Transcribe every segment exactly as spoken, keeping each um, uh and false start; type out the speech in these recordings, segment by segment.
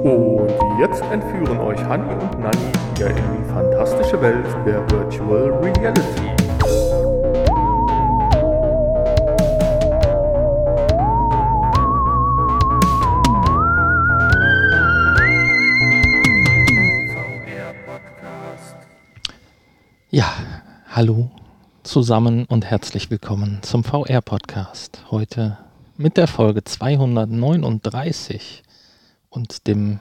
Und jetzt entführen euch Hanni und Nanni wieder in die fantastische Welt der Virtual Reality. Ja, hallo zusammen und herzlich willkommen zum V R-Podcast. Heute mit der Folge zweihundertneununddreißig und dem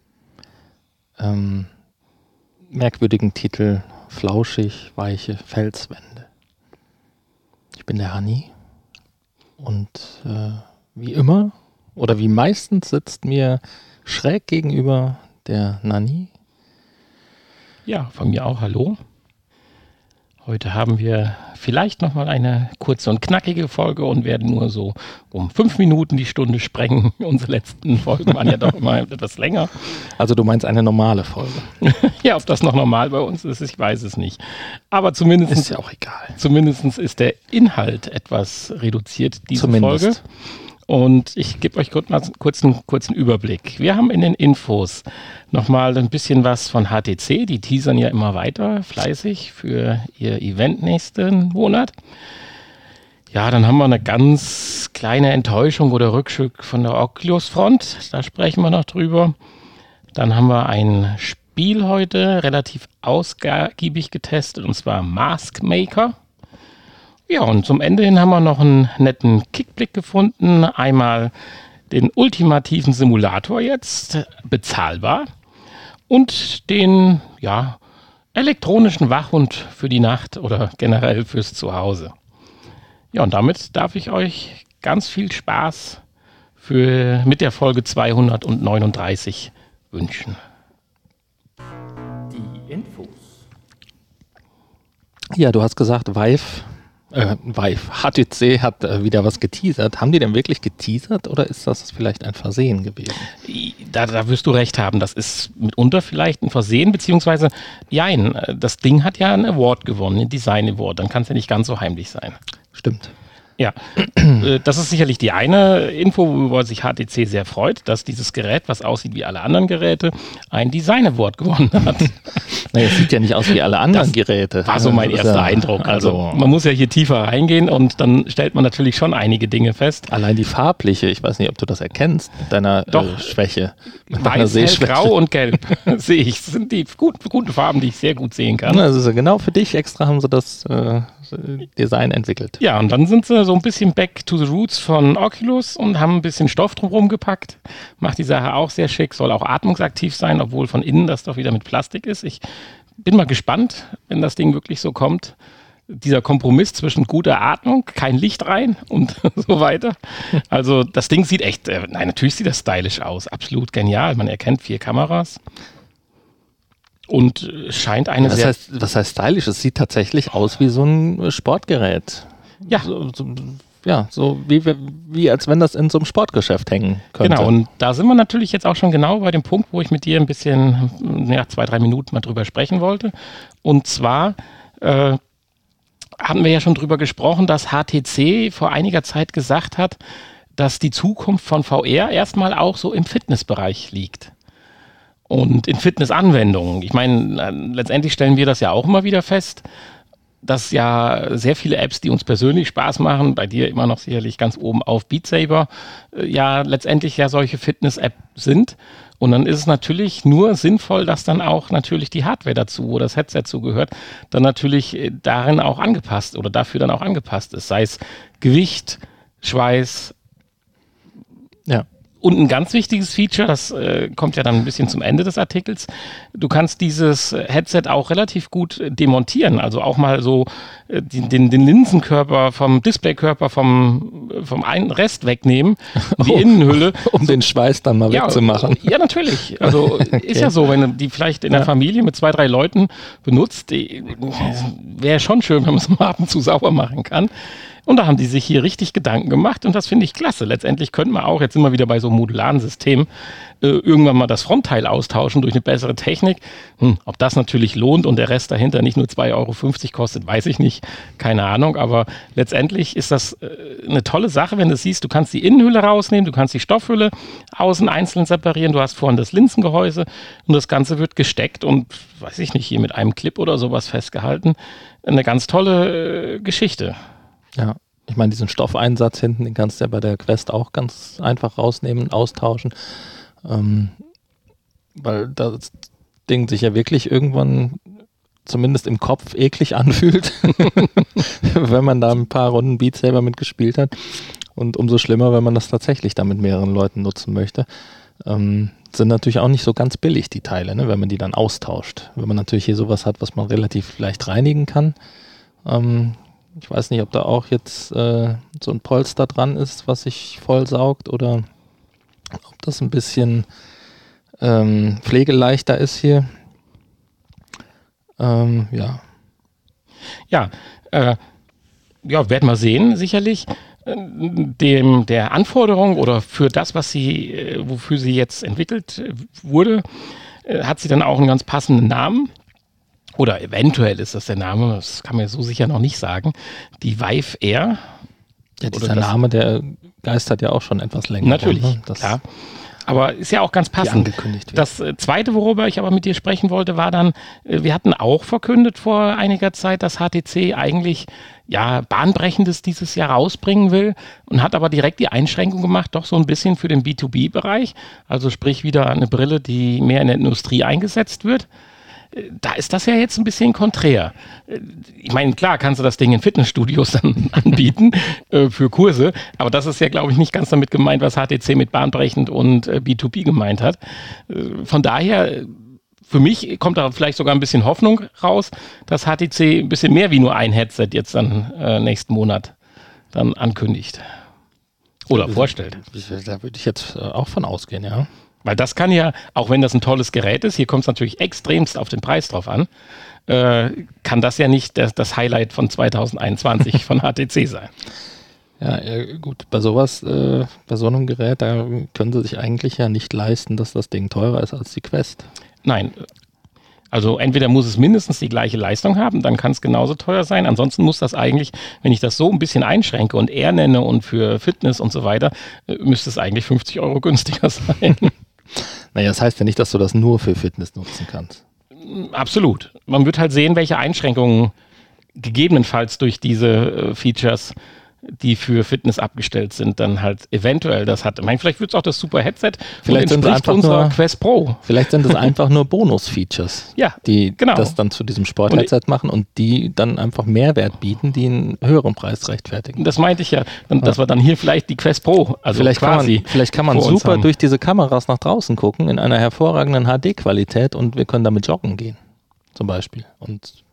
ähm, merkwürdigen Titel Flauschig, weiche Felswände. Ich bin der Hanni und äh, wie immer oder wie meistens sitzt mir schräg gegenüber der Nanni. Ja, von mir auch hallo. Heute haben wir vielleicht nochmal eine kurze und knackige Folge und werden nur so um fünf Minuten die Stunde sprengen. Unsere letzten Folgen waren ja doch immer etwas länger. Also du meinst eine normale Folge? Ja, ob das noch normal bei uns ist, ich weiß es nicht. Aber zumindest ist ja auch egal. Zumindest ist der Inhalt etwas reduziert, diese Zumindest. Folge. Und ich gebe euch kurz mal kurz einen kurzen Überblick. Wir haben in den Infos nochmal ein bisschen was von H T C. Die teasern ja immer weiter fleißig für ihr Event nächsten Monat. Ja, dann haben wir eine ganz kleine Enttäuschung oder Rückschritt von der Oculus-Front. Da sprechen wir noch drüber. Dann haben wir ein Spiel heute relativ ausgiebig getestet, und zwar Mask Maker. Ja, und zum Ende hin haben wir noch einen netten Kickblick gefunden. Einmal den ultimativen Simulator jetzt, bezahlbar. Und den, ja, elektronischen Wachhund für die Nacht oder generell fürs Zuhause. Ja, und damit darf ich euch ganz viel Spaß für, mit der Folge zweihundertneununddreißig wünschen. Die Infos. Ja, du hast gesagt, Vive... Äh, Vive, H T C hat äh, wieder was geteasert. Haben die denn wirklich geteasert oder ist das vielleicht ein Versehen gewesen? Da, da wirst du recht haben. Das ist mitunter vielleicht ein Versehen, beziehungsweise, jein, das Ding hat ja einen Award gewonnen, einen Design Award. Dann kann es ja nicht ganz so heimlich sein. Stimmt. Ja, das ist sicherlich die eine Info, worüber sich H T C sehr freut, dass dieses Gerät, was aussieht wie alle anderen Geräte, ein Design Award gewonnen hat. Naja, es sieht ja nicht aus wie alle anderen das Geräte. War so mein erster ja, Eindruck. Also, also man muss ja hier tiefer reingehen und dann stellt man natürlich schon einige Dinge fest. Allein die farbliche, ich weiß nicht, ob du das erkennst, mit deiner Doch, äh, Schwäche. Mit weiß, hell, grau und gelb sehe ich. Das sind die gut, guten Farben, die ich sehr gut sehen kann. Also genau für dich extra haben sie das äh, Design entwickelt. Ja, und dann sind sie so ein bisschen back to the roots von Oculus und haben ein bisschen Stoff drumherum gepackt. Macht die Sache auch sehr schick, soll auch atmungsaktiv sein, obwohl von innen das doch wieder mit Plastik ist. Ich bin mal gespannt, wenn das Ding wirklich so kommt. Dieser Kompromiss zwischen guter Atmung, kein Licht rein und so weiter. Also das Ding sieht echt, äh, nein, natürlich sieht das stylisch aus, absolut genial. Man erkennt vier Kameras. Und scheint eine was sehr... Heißt, was heißt stylisch? Es sieht tatsächlich aus wie so ein Sportgerät. Ja. So, so, ja, so wie, wie als wenn das in so einem Sportgeschäft hängen könnte. Genau, und da sind wir natürlich jetzt auch schon genau bei dem Punkt, wo ich mit dir ein bisschen, ja, zwei, drei Minuten mal drüber sprechen wollte. Und zwar äh, haben wir ja schon drüber gesprochen, dass H T C vor einiger Zeit gesagt hat, dass die Zukunft von V R erstmal auch so im Fitnessbereich liegt. Und in Fitnessanwendungen. Ich meine, letztendlich stellen wir das ja auch immer wieder fest, dass ja sehr viele Apps, die uns persönlich Spaß machen, bei dir immer noch sicherlich ganz oben auf Beat Saber, ja letztendlich ja solche Fitness-Apps sind. Und dann ist es natürlich nur sinnvoll, dass dann auch natürlich die Hardware dazu, wo das Headset zugehört, dann natürlich darin auch angepasst oder dafür dann auch angepasst ist. Sei es Gewicht, Schweiß, ja. Und ein ganz wichtiges Feature, das äh, kommt ja dann ein bisschen zum Ende des Artikels, du kannst dieses Headset auch relativ gut äh, demontieren, also auch mal so äh, den, den, den Linsenkörper vom Displaykörper vom, vom einen Rest wegnehmen, die oh, Innenhülle. Um den Schweiß dann mal ja, wegzumachen. Ja, natürlich. Also okay. Ist ja so, wenn du die vielleicht in der ja. Familie mit zwei, drei Leuten benutzt, wäre schon schön, wenn man es mal ab und zu sauber machen kann. Und da haben die sich hier richtig Gedanken gemacht und das finde ich klasse. Letztendlich könnte man auch, jetzt sind wir wieder bei so einem modularen System, äh, irgendwann mal das Frontteil austauschen durch eine bessere Technik. Hm, ob das natürlich lohnt und der Rest dahinter nicht nur zwei Euro fünfzig kostet, weiß ich nicht. Keine Ahnung, aber letztendlich ist das äh, eine tolle Sache, wenn du siehst, du kannst die Innenhülle rausnehmen, du kannst die Stoffhülle außen einzeln separieren, du hast vorne das Linsengehäuse und das Ganze wird gesteckt und, weiß ich nicht, hier mit einem Clip oder sowas festgehalten. Eine ganz tolle äh, Geschichte. Ja, ich meine, diesen Stoffeinsatz hinten, den kannst du ja bei der Quest auch ganz einfach rausnehmen, austauschen, ähm, weil das Ding sich ja wirklich irgendwann zumindest im Kopf eklig anfühlt, wenn man da ein paar Runden Beat Saber mitgespielt hat und umso schlimmer, wenn man das tatsächlich da mit mehreren Leuten nutzen möchte. Ähm, sind natürlich auch nicht so ganz billig, die Teile, ne, wenn man die dann austauscht. Wenn man natürlich hier sowas hat, was man relativ leicht reinigen kann, ähm, ich weiß nicht, ob da auch jetzt äh, so ein Polster dran ist, was sich voll saugt oder ob das ein bisschen ähm, pflegeleichter ist hier. Ähm, ja. Ja, äh, ja, werden wir sehen, sicherlich. Dem, der Anforderung oder für das, was sie, äh, wofür sie jetzt entwickelt äh, wurde, äh, hat sie dann auch einen ganz passenden Namen. Oder eventuell ist das der Name, das kann man so sicher noch nicht sagen. Die Vive Air. Ja, dieser Name, der geistert ja auch schon etwas länger. Natürlich, rum, ne? Das klar. Aber ist ja auch ganz passend. Angekündigt wird. Das äh, Zweite, worüber ich aber mit dir sprechen wollte, war dann, äh, wir hatten auch verkündet vor einiger Zeit, dass H T C eigentlich ja Bahnbrechendes dieses Jahr rausbringen will und hat aber direkt die Einschränkung gemacht, doch so ein bisschen für den B zwei B-Bereich. Also sprich wieder eine Brille, die mehr in der Industrie eingesetzt wird. Da ist das ja jetzt ein bisschen konträr. Ich meine, klar kannst du das Ding in Fitnessstudios dann anbieten äh, für Kurse, aber das ist ja, glaube ich, nicht ganz damit gemeint, was H T C mit bahnbrechend und äh, B zwei B gemeint hat. Äh, von daher, für mich kommt da vielleicht sogar ein bisschen Hoffnung raus, dass H T C ein bisschen mehr wie nur ein Headset jetzt dann äh, nächsten Monat dann ankündigt. Oder vorstellt. Da würde ich jetzt äh, auch von ausgehen, ja. Weil das kann ja, auch wenn das ein tolles Gerät ist, hier kommt es natürlich extremst auf den Preis drauf an, äh, kann das ja nicht das, das Highlight von zwanzig einundzwanzig von H T C sein. Ja, ja gut, bei sowas, äh, bei so einem Gerät, da können sie sich eigentlich ja nicht leisten, dass das Ding teurer ist als die Quest. Nein, also entweder muss es mindestens die gleiche Leistung haben, dann kann es genauso teuer sein. Ansonsten muss das eigentlich, wenn ich das so ein bisschen einschränke und Air nenne und für Fitness und so weiter, äh, müsste es eigentlich fünfzig Euro günstiger sein. Naja, das heißt ja nicht, dass du das nur für Fitness nutzen kannst. Absolut. Man wird halt sehen, welche Einschränkungen gegebenenfalls durch diese äh, Features, die für Fitness abgestellt sind, dann halt eventuell das hat. Ich meine, vielleicht wird es auch das super Headset, vielleicht sind es einfach unserer nur, Quest Pro. Vielleicht sind es einfach nur Bonus-Features, ja, die genau. das dann zu diesem Sport-Headset machen und die dann einfach Mehrwert bieten, die einen höheren Preis rechtfertigen. Das meinte ich ja, dass ja. wir dann hier vielleicht die Quest Pro, also vielleicht quasi kann man, vielleicht kann man super durch diese Kameras nach draußen gucken, in einer hervorragenden H D-Qualität und wir können damit joggen gehen, zum Beispiel. Und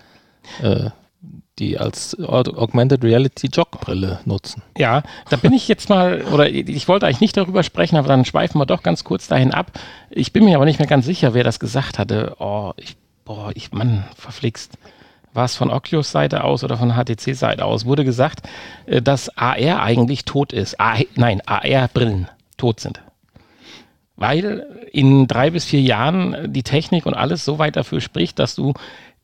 äh, die als Augmented Reality Jogbrille nutzen. Ja, da bin ich jetzt mal, oder ich wollte eigentlich nicht darüber sprechen, aber dann schweifen wir doch ganz kurz dahin ab. Ich bin mir aber nicht mehr ganz sicher, wer das gesagt hatte. Oh, ich, boah, ich, Mann, verflixt. War es von Oculus Seite aus oder von H T C Seite aus? Wurde gesagt, dass A R eigentlich tot ist. A, nein, A R-Brillen tot sind. Weil in drei bis vier Jahren die Technik und alles so weit dafür spricht, dass du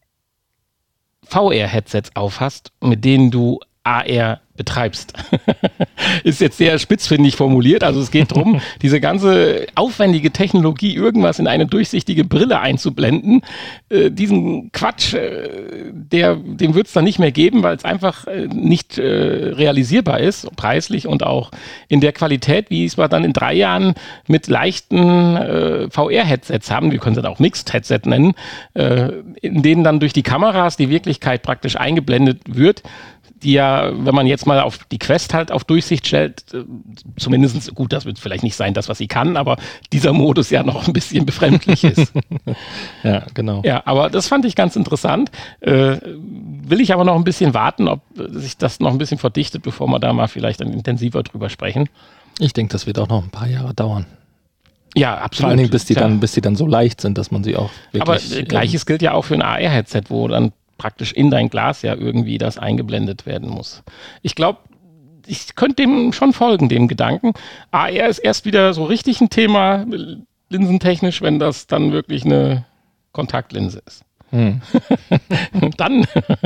V R-Headsets aufhast, mit denen du A R betreibst. Ist jetzt sehr spitzfindig formuliert, also es geht darum, diese ganze aufwendige Technologie, irgendwas in eine durchsichtige Brille einzublenden, äh, diesen Quatsch, äh, der, den wird es dann nicht mehr geben, weil es einfach äh, nicht äh, realisierbar ist, preislich und auch in der Qualität, wie es wir dann in drei Jahren mit leichten äh, V R-Headsets haben, wir können es dann auch Mixed-Headset nennen, äh, in denen dann durch die Kameras die Wirklichkeit praktisch eingeblendet wird, die ja, wenn man jetzt mal auf die Quest halt auf Durchsicht stellt, äh, zumindest, gut, das wird vielleicht nicht sein, das, was sie kann, aber dieser Modus ja noch ein bisschen befremdlich ist. Ja, genau. Ja, aber das fand ich ganz interessant. Äh, will ich aber noch ein bisschen warten, ob sich das noch ein bisschen verdichtet, bevor wir da mal vielleicht dann intensiver drüber sprechen. Ich denke, das wird auch noch ein paar Jahre dauern. Ja, absolut. Vor allen Dingen, bis die, dann, bis die dann so leicht sind, dass man sie auch wirklich... Aber äh, Gleiches gilt ja auch für ein A R-Headset, wo dann praktisch in dein Glas ja irgendwie das eingeblendet werden muss. Ich glaube, ich könnte dem schon folgen, dem Gedanken. A R ist erst wieder so richtig ein Thema, linsentechnisch, wenn das dann wirklich eine Kontaktlinse ist. Hm. dann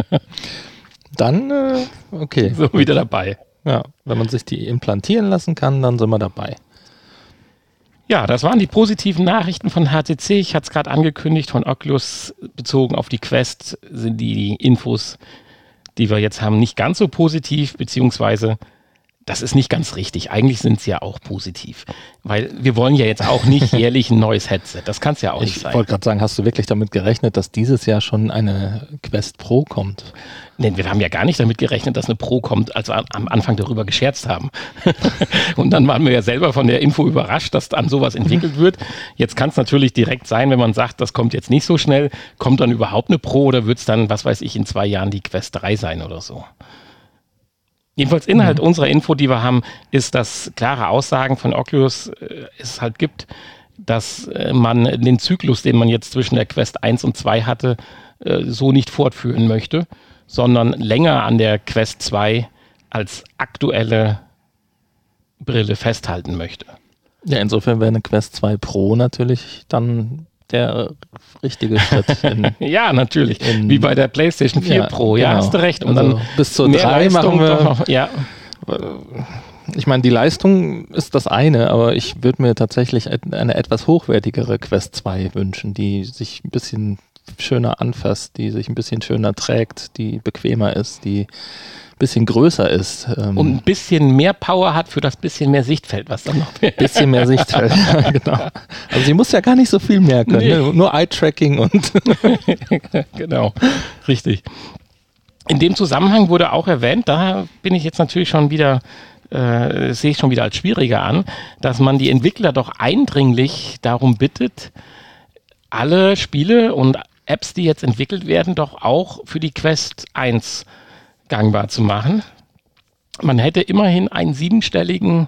dann, äh, okay. So wieder dabei. Ja, wenn man sich die implantieren lassen kann, dann sind wir dabei. Ja, das waren die positiven Nachrichten von H T C. Ich hatte es gerade angekündigt, von Oculus bezogen auf die Quest sind die, die Infos, die wir jetzt haben, nicht ganz so positiv, beziehungsweise das ist nicht ganz richtig. Eigentlich sind sie ja auch positiv, weil wir wollen ja jetzt auch nicht jährlich ein neues Headset. Das kann es ja auch nicht sein. Ich wollte gerade sagen, hast du wirklich damit gerechnet, dass dieses Jahr schon eine Quest Pro kommt? Nee, wir haben ja gar nicht damit gerechnet, dass eine Pro kommt, als wir am Anfang darüber gescherzt haben. Und dann waren wir ja selber von der Info überrascht, dass an sowas entwickelt wird. Jetzt kann es natürlich direkt sein, wenn man sagt, das kommt jetzt nicht so schnell, kommt dann überhaupt eine Pro oder wird es dann, was weiß ich, in zwei Jahren die Quest drei sein oder so. Jedenfalls Inhalt mhm. unserer Info, die wir haben, ist, dass klare Aussagen von Oculus äh, es halt gibt, dass äh, man den Zyklus, den man jetzt zwischen der Quest eins und zwei hatte, äh, so nicht fortführen möchte, sondern länger an der Quest zwei als aktuelle Brille festhalten möchte. Ja, insofern wäre eine Quest zwei Pro natürlich dann der richtige Schritt. In, ja, natürlich. In, Wie bei der PlayStation vier ja, Pro. Ja, genau. hast du recht. Und also dann bis zur drei machen wir. Noch, ja. Ich meine, die Leistung ist das eine, aber ich würde mir tatsächlich eine etwas hochwertigere Quest zwei wünschen, die sich ein bisschen schöner anfasst, die sich ein bisschen schöner trägt, die bequemer ist, die ein bisschen größer ist. Und ein bisschen mehr Power hat für das bisschen mehr Sichtfeld, was dann noch ein bisschen mehr Sichtfeld, genau. Also sie muss ja gar nicht so viel mehr können, nee. ne? Nur Eye-Tracking und genau, richtig. In dem Zusammenhang wurde auch erwähnt, da bin ich jetzt natürlich schon wieder, äh, sehe ich schon wieder als schwieriger an, dass man die Entwickler doch eindringlich darum bittet, alle Spiele und Apps, die jetzt entwickelt werden, doch auch für die Quest eins gangbar zu machen. Man hätte immerhin einen siebenstelligen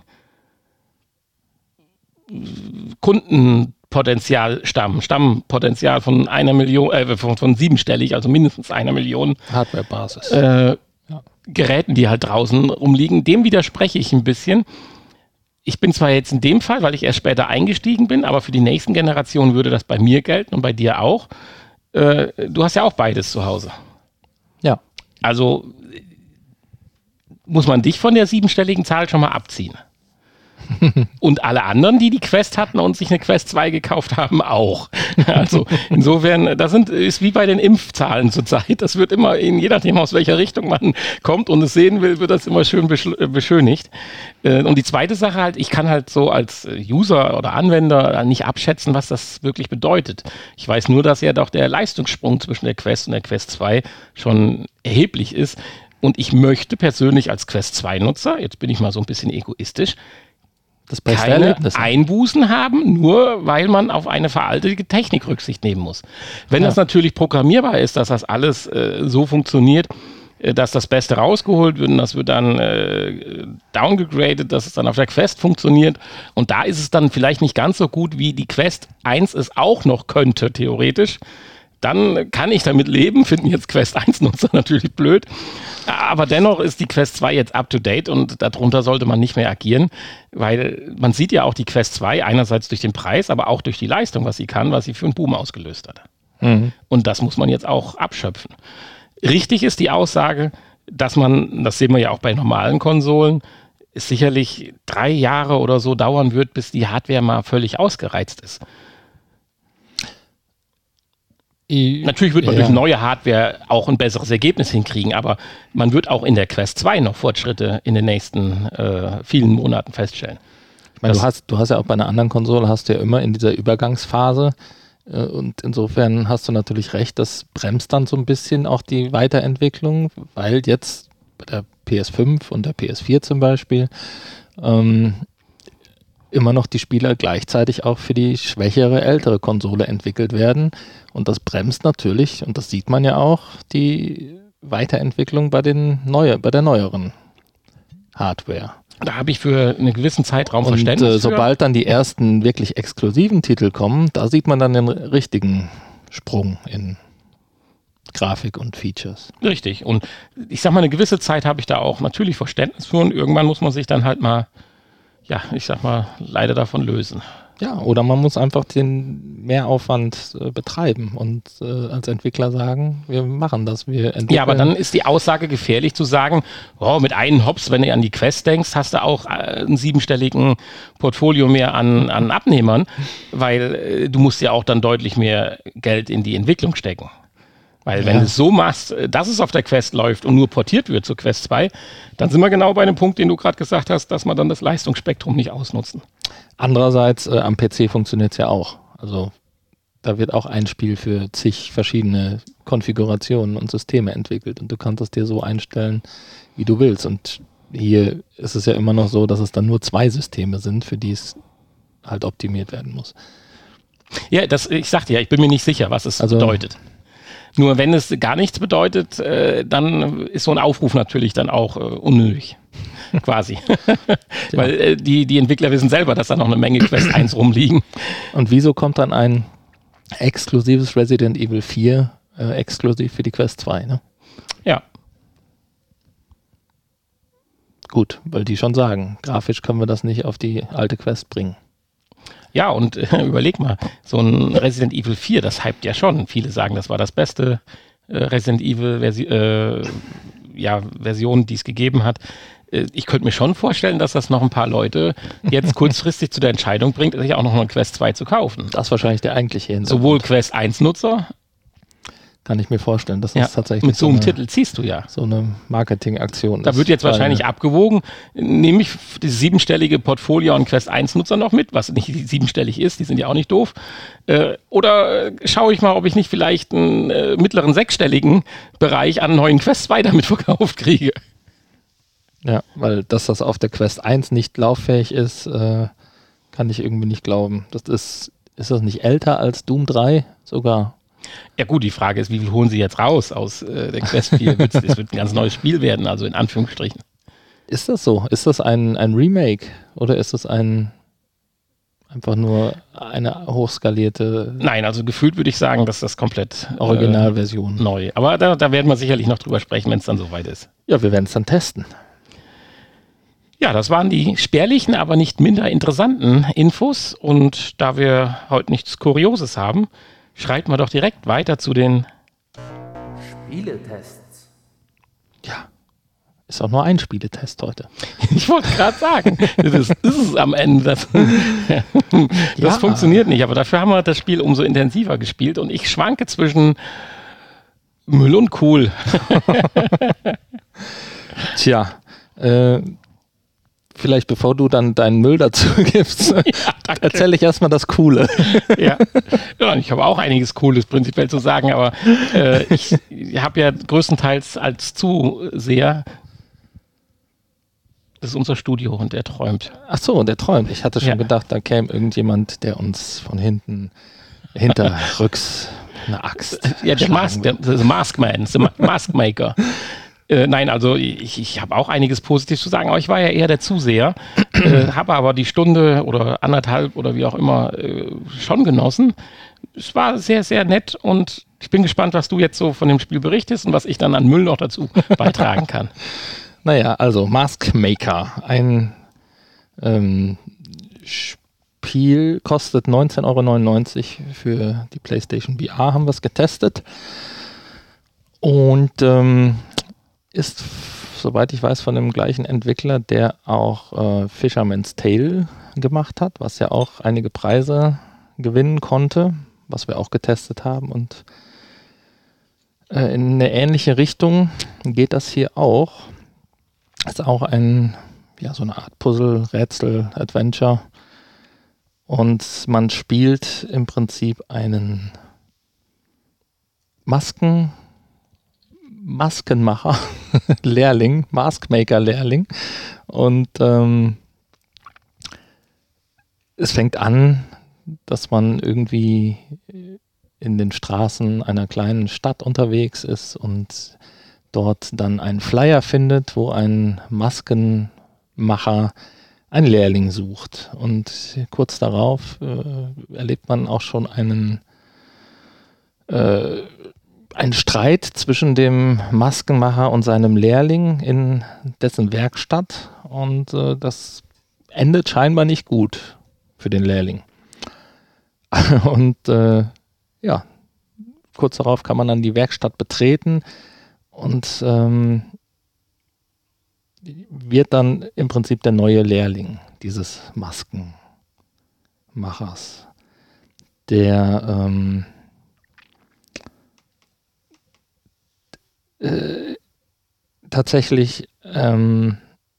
Kundenpotenzial, Stamm, Stammpotenzial von einer Million, äh, von, von siebenstellig, also mindestens einer Million Hardware-Basis. Äh, ja. Geräten, die halt draußen rumliegen. Dem widerspreche ich ein bisschen. Ich bin zwar jetzt in dem Fall, weil ich erst später eingestiegen bin, aber für die nächsten Generationen würde das bei mir gelten und bei dir auch. Äh, du hast ja auch beides zu Hause. Ja. Also muss man dich von der siebenstelligen Zahl schon mal abziehen. Und alle anderen, die die Quest hatten und sich eine Quest zwei gekauft haben, auch. Also insofern, das sind, ist wie bei den Impfzahlen zurzeit. Das wird immer, in, je nachdem aus welcher Richtung man kommt und es sehen will, wird das immer schön beschönigt. Und die zweite Sache halt, ich kann halt so als User oder Anwender nicht abschätzen, was das wirklich bedeutet. Ich weiß nur, dass ja doch der Leistungssprung zwischen der Quest und der Quest zwei schon erheblich ist. Und ich möchte persönlich als Quest zwei Nutzer, jetzt bin ich mal so ein bisschen egoistisch, das beste keine Erlebnis. Einbußen haben, nur weil man auf eine veraltete Technik Rücksicht nehmen muss. Wenn ja. das natürlich programmierbar ist, dass das alles äh, so funktioniert, äh, dass das Beste rausgeholt wird und das wird dann äh, downgegradet, dass es dann auf der Quest funktioniert und da ist es dann vielleicht nicht ganz so gut, wie die Quest eins es auch noch könnte, theoretisch. Dann kann ich damit leben, finden jetzt Quest eins Nutzer natürlich blöd, aber dennoch ist die Quest zwei jetzt up to date und darunter sollte man nicht mehr agieren, weil man sieht ja auch die Quest zwei einerseits durch den Preis, aber auch durch die Leistung, was sie kann, was sie für einen Boom ausgelöst hat. Mhm. Und das muss man jetzt auch abschöpfen. Richtig ist die Aussage, dass man, das sehen wir ja auch bei normalen Konsolen, es sicherlich drei Jahre oder so dauern wird, bis die Hardware mal völlig ausgereizt ist. Natürlich wird man ja. durch neue Hardware auch ein besseres Ergebnis hinkriegen, aber man wird auch in der Quest zwei noch Fortschritte in den nächsten äh, vielen Monaten feststellen. Ich meine, du hast, du hast ja auch bei einer anderen Konsole, hast du ja immer in dieser Übergangsphase äh, und insofern hast du natürlich recht, das bremst dann so ein bisschen auch die Weiterentwicklung, weil jetzt bei der P S fünf und der P S vier zum Beispiel ähm, immer noch die Spieler gleichzeitig auch für die schwächere, ältere Konsole entwickelt werden. Und das bremst natürlich, und das sieht man ja auch, die Weiterentwicklung bei, den neue, bei der neueren Hardware. Da habe ich für einen gewissen Zeitraum und, Verständnis äh, sobald dann die ersten wirklich exklusiven Titel kommen, da sieht man dann den richtigen Sprung in Grafik und Features. Richtig. Und ich sag mal, eine gewisse Zeit habe ich da auch natürlich Verständnis für und irgendwann muss man sich dann halt mal, ja, ich sag mal, leider davon lösen. Ja, oder man muss einfach den Mehraufwand äh, betreiben und äh, als Entwickler sagen, wir machen das, wir entwickeln. Ja, aber dann ist die Aussage gefährlich zu sagen, oh, mit einem Hops, wenn du an die Quest denkst, hast du auch äh, einen siebenstelligen Portfolio mehr an, an Abnehmern, weil äh, du musst ja auch dann deutlich mehr Geld in die Entwicklung stecken. Weil Ja. wenn du es so machst, dass es auf der Quest läuft und nur portiert wird zur Quest zwei, dann sind wir genau bei dem Punkt, den du gerade gesagt hast, dass wir dann das Leistungsspektrum nicht ausnutzen. Andererseits, äh, am P C funktioniert es ja auch. Also da wird auch ein Spiel für zig verschiedene Konfigurationen und Systeme entwickelt und du kannst es dir so einstellen, wie du willst. Und hier ist es ja immer noch so, dass es dann nur zwei Systeme sind, für die es halt optimiert werden muss. Ja, das, ich sagte ja, ich bin mir nicht sicher, was es Also- bedeutet. Nur wenn es gar nichts bedeutet, äh, dann ist so ein Aufruf natürlich dann auch äh, unnötig. Quasi. Weil äh, die, die Entwickler wissen selber, dass da noch eine Menge Quest eins rumliegen. Und wieso kommt dann ein exklusives Resident Evil vier äh, exklusiv für die Quest zwei, ne? Ja. Gut, weil die schon sagen, grafisch können wir das nicht auf die alte Quest bringen. Ja, und äh, überleg mal, so ein Resident Evil vier, das hypt ja schon. Viele sagen, das war das beste äh, Resident Evil Versi äh, ja, Version, die es gegeben hat. Äh, ich könnte mir schon vorstellen, dass das noch ein paar Leute jetzt kurzfristig zu der Entscheidung bringt, sich auch noch eine Quest zwei zu kaufen. Das ist wahrscheinlich der eigentliche Hintergrund. Sowohl Quest eins Nutzer, Kann ich mir vorstellen. Das ja, ist tatsächlich mit so einem eine, Titel ziehst du ja. so eine Marketingaktion. Da ist, wird jetzt weil- wahrscheinlich abgewogen, nehme ich das siebenstellige Portfolio an Quest eins Nutzer noch mit, was nicht siebenstellig ist, die sind ja auch nicht doof. Äh, oder äh, schaue ich mal, ob ich nicht vielleicht einen äh, mittleren sechsstelligen Bereich an neuen Quest zwei damit verkauft kriege. Ja, weil dass das auf der Quest eins nicht lauffähig ist, äh, kann ich irgendwie nicht glauben. Das ist, ist das nicht älter als Doom drei sogar? Ja gut, die Frage ist, wie viel holen sie jetzt raus aus äh, der Quest vier? Es wird ein ganz neues Spiel werden, also in Anführungsstrichen. Ist das so? Ist das ein, ein Remake oder ist das ein einfach nur eine hochskalierte Nein, also gefühlt würde ich sagen, dass das komplett äh, Originalversion? neu. Aber da, da werden wir sicherlich noch drüber sprechen, wenn es dann soweit ist. Ja, wir werden es dann testen. Ja, das waren die spärlichen, aber nicht minder interessanten Infos. Und da wir heute nichts Kurioses haben, schreiten wir doch direkt weiter zu den... Spieletests. Ja. Ist auch nur ein Spieletest heute. Ich wollte gerade sagen, das ist, ist es am Ende. Das, das Ja. funktioniert nicht, aber dafür haben wir das Spiel umso intensiver gespielt. Und ich schwanke zwischen Müll und cool. Tja, äh, vielleicht bevor du dann deinen Müll dazu gibst, erzähle ich erstmal das Coole. Ja. Ja, ich habe auch einiges Cooles prinzipiell zu sagen, aber äh, ich habe ja größtenteils als Zuseher, das ist unser Studio und der träumt. Ach so, der träumt. Ich hatte schon Ja. gedacht, da käme irgendjemand, der uns von hinten, hinterrücks eine Axt Ja, der schlagen Mask, der, will. der Maskman, der Maskmaker. Äh, nein, also ich, ich habe auch einiges Positives zu sagen, aber ich war ja eher der Zuseher, äh, habe aber die Stunde oder anderthalb oder wie auch immer äh, schon genossen. Es war sehr, sehr nett und ich bin gespannt, was du jetzt so von dem Spiel berichtest und was ich dann an Müll noch dazu beitragen kann. Naja, also Maskmaker, ein ähm, Spiel, kostet neunzehn Euro neunundneunzig für die PlayStation V R, haben wir es getestet. Und ähm, ist, f- soweit ich weiß, von dem gleichen Entwickler, der auch äh, Fisherman's Tale gemacht hat, was ja auch einige Preise gewinnen konnte, was wir auch getestet haben. Und äh, in eine ähnliche Richtung geht das hier auch. Ist auch ein, ja, so eine Art Puzzle, Rätsel, Adventure. Und man spielt im Prinzip einen Masken, Maskenmacher, Lehrling, Maskmaker-Lehrling. Und ähm, es fängt an, dass man irgendwie in den Straßen einer kleinen Stadt unterwegs ist und dort dann einen Flyer findet, wo ein Maskenmacher einen Lehrling sucht. Und kurz darauf äh, erlebt man auch schon einen äh, ein Streit zwischen dem Maskenmacher und seinem Lehrling in dessen Werkstatt und äh, das endet scheinbar nicht gut für den Lehrling. Und äh, ja, kurz darauf kann man dann die Werkstatt betreten und ähm, wird dann im Prinzip der neue Lehrling dieses Maskenmachers, der ähm, äh, tatsächlich ähm,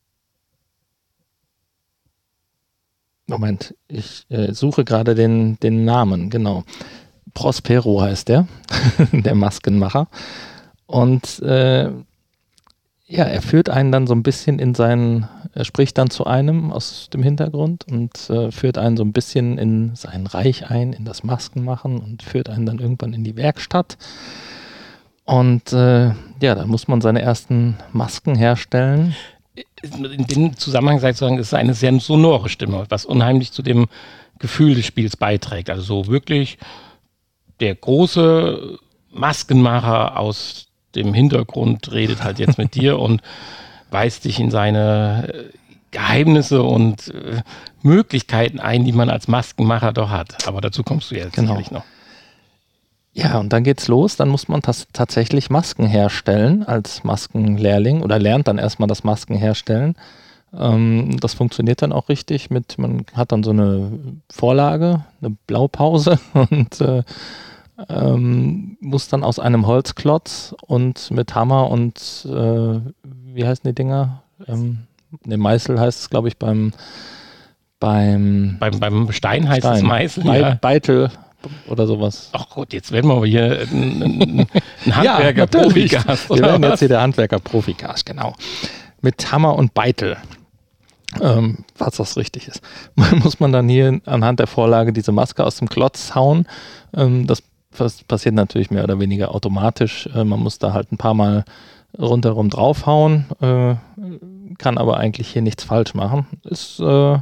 Moment, ich äh, suche gerade den, den Namen, genau. Prospero heißt der, der Maskenmacher. Und äh, ja, er führt einen dann so ein bisschen in seinen, er spricht dann zu einem aus dem Hintergrund und äh, führt einen so ein bisschen in sein Reich ein, in das Maskenmachen und führt einen dann irgendwann in die Werkstatt. Und äh, ja, dann muss man seine ersten Masken herstellen. In dem Zusammenhang sei zu sagen, es ist eine sehr sonore Stimme, was unheimlich zu dem Gefühl des Spiels beiträgt. Also so wirklich der große Maskenmacher aus dem Hintergrund redet halt jetzt mit dir und weist dich in seine Geheimnisse und äh, Möglichkeiten ein, die man als Maskenmacher doch hat. Aber dazu kommst du jetzt genau. sicherlich noch. Ja, und dann geht's los. Dann muss man tas- tatsächlich Masken herstellen als Maskenlehrling oder lernt dann erstmal das Masken herstellen. Ähm, das funktioniert dann auch richtig mit, man hat dann so eine Vorlage, eine Blaupause und äh, ähm, muss dann aus einem Holzklotz und mit Hammer und äh, wie heißen die Dinger? Ähm, ne, Meißel heißt es, glaube ich, beim beim Beim, beim Stein heißt Stein. es Meißel. Be- Ja. Beitel oder sowas. Ach Gott, jetzt werden wir aber hier ein, ein, ein Handwerker-Profikast. Wir werden jetzt hier der Handwerker-Profikast, genau. Mit Hammer und Beitel, ähm, falls das richtig ist, muss man dann hier anhand der Vorlage diese Maske aus dem Klotz hauen. Ähm, das, das passiert natürlich mehr oder weniger automatisch. Äh, man muss da halt ein paar Mal rundherum draufhauen, äh, kann aber eigentlich hier nichts falsch machen. Ist äh,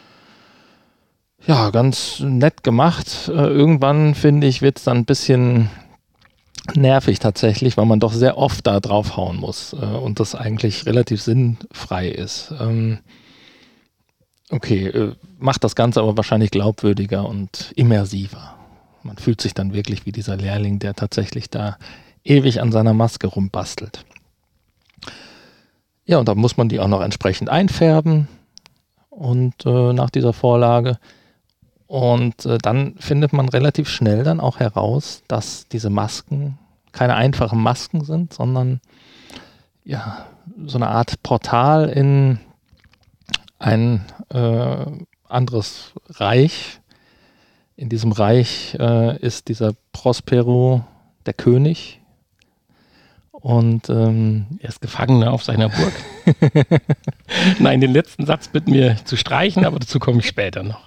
ja ganz nett gemacht. Äh, irgendwann, finde ich, wird es dann ein bisschen nervig tatsächlich, weil man doch sehr oft da draufhauen muss äh, und das eigentlich relativ sinnfrei ist. Ähm, okay, äh, macht das Ganze aber wahrscheinlich glaubwürdiger und immersiver. Man fühlt sich dann wirklich wie dieser Lehrling, der tatsächlich da ewig an seiner Maske rumbastelt. Ja, und da muss man die auch noch entsprechend einfärben und äh, nach dieser Vorlage. Und äh, dann findet man relativ schnell dann auch heraus, dass diese Masken keine einfachen Masken sind, sondern ja, so eine Art Portal in ein äh, anderes Reich. In diesem Reich äh, ist dieser Prospero der König. Und ähm, er ist Gefangener auf seiner Burg. Nein, den letzten Satz bitten wir zu streichen, aber dazu komme ich später noch.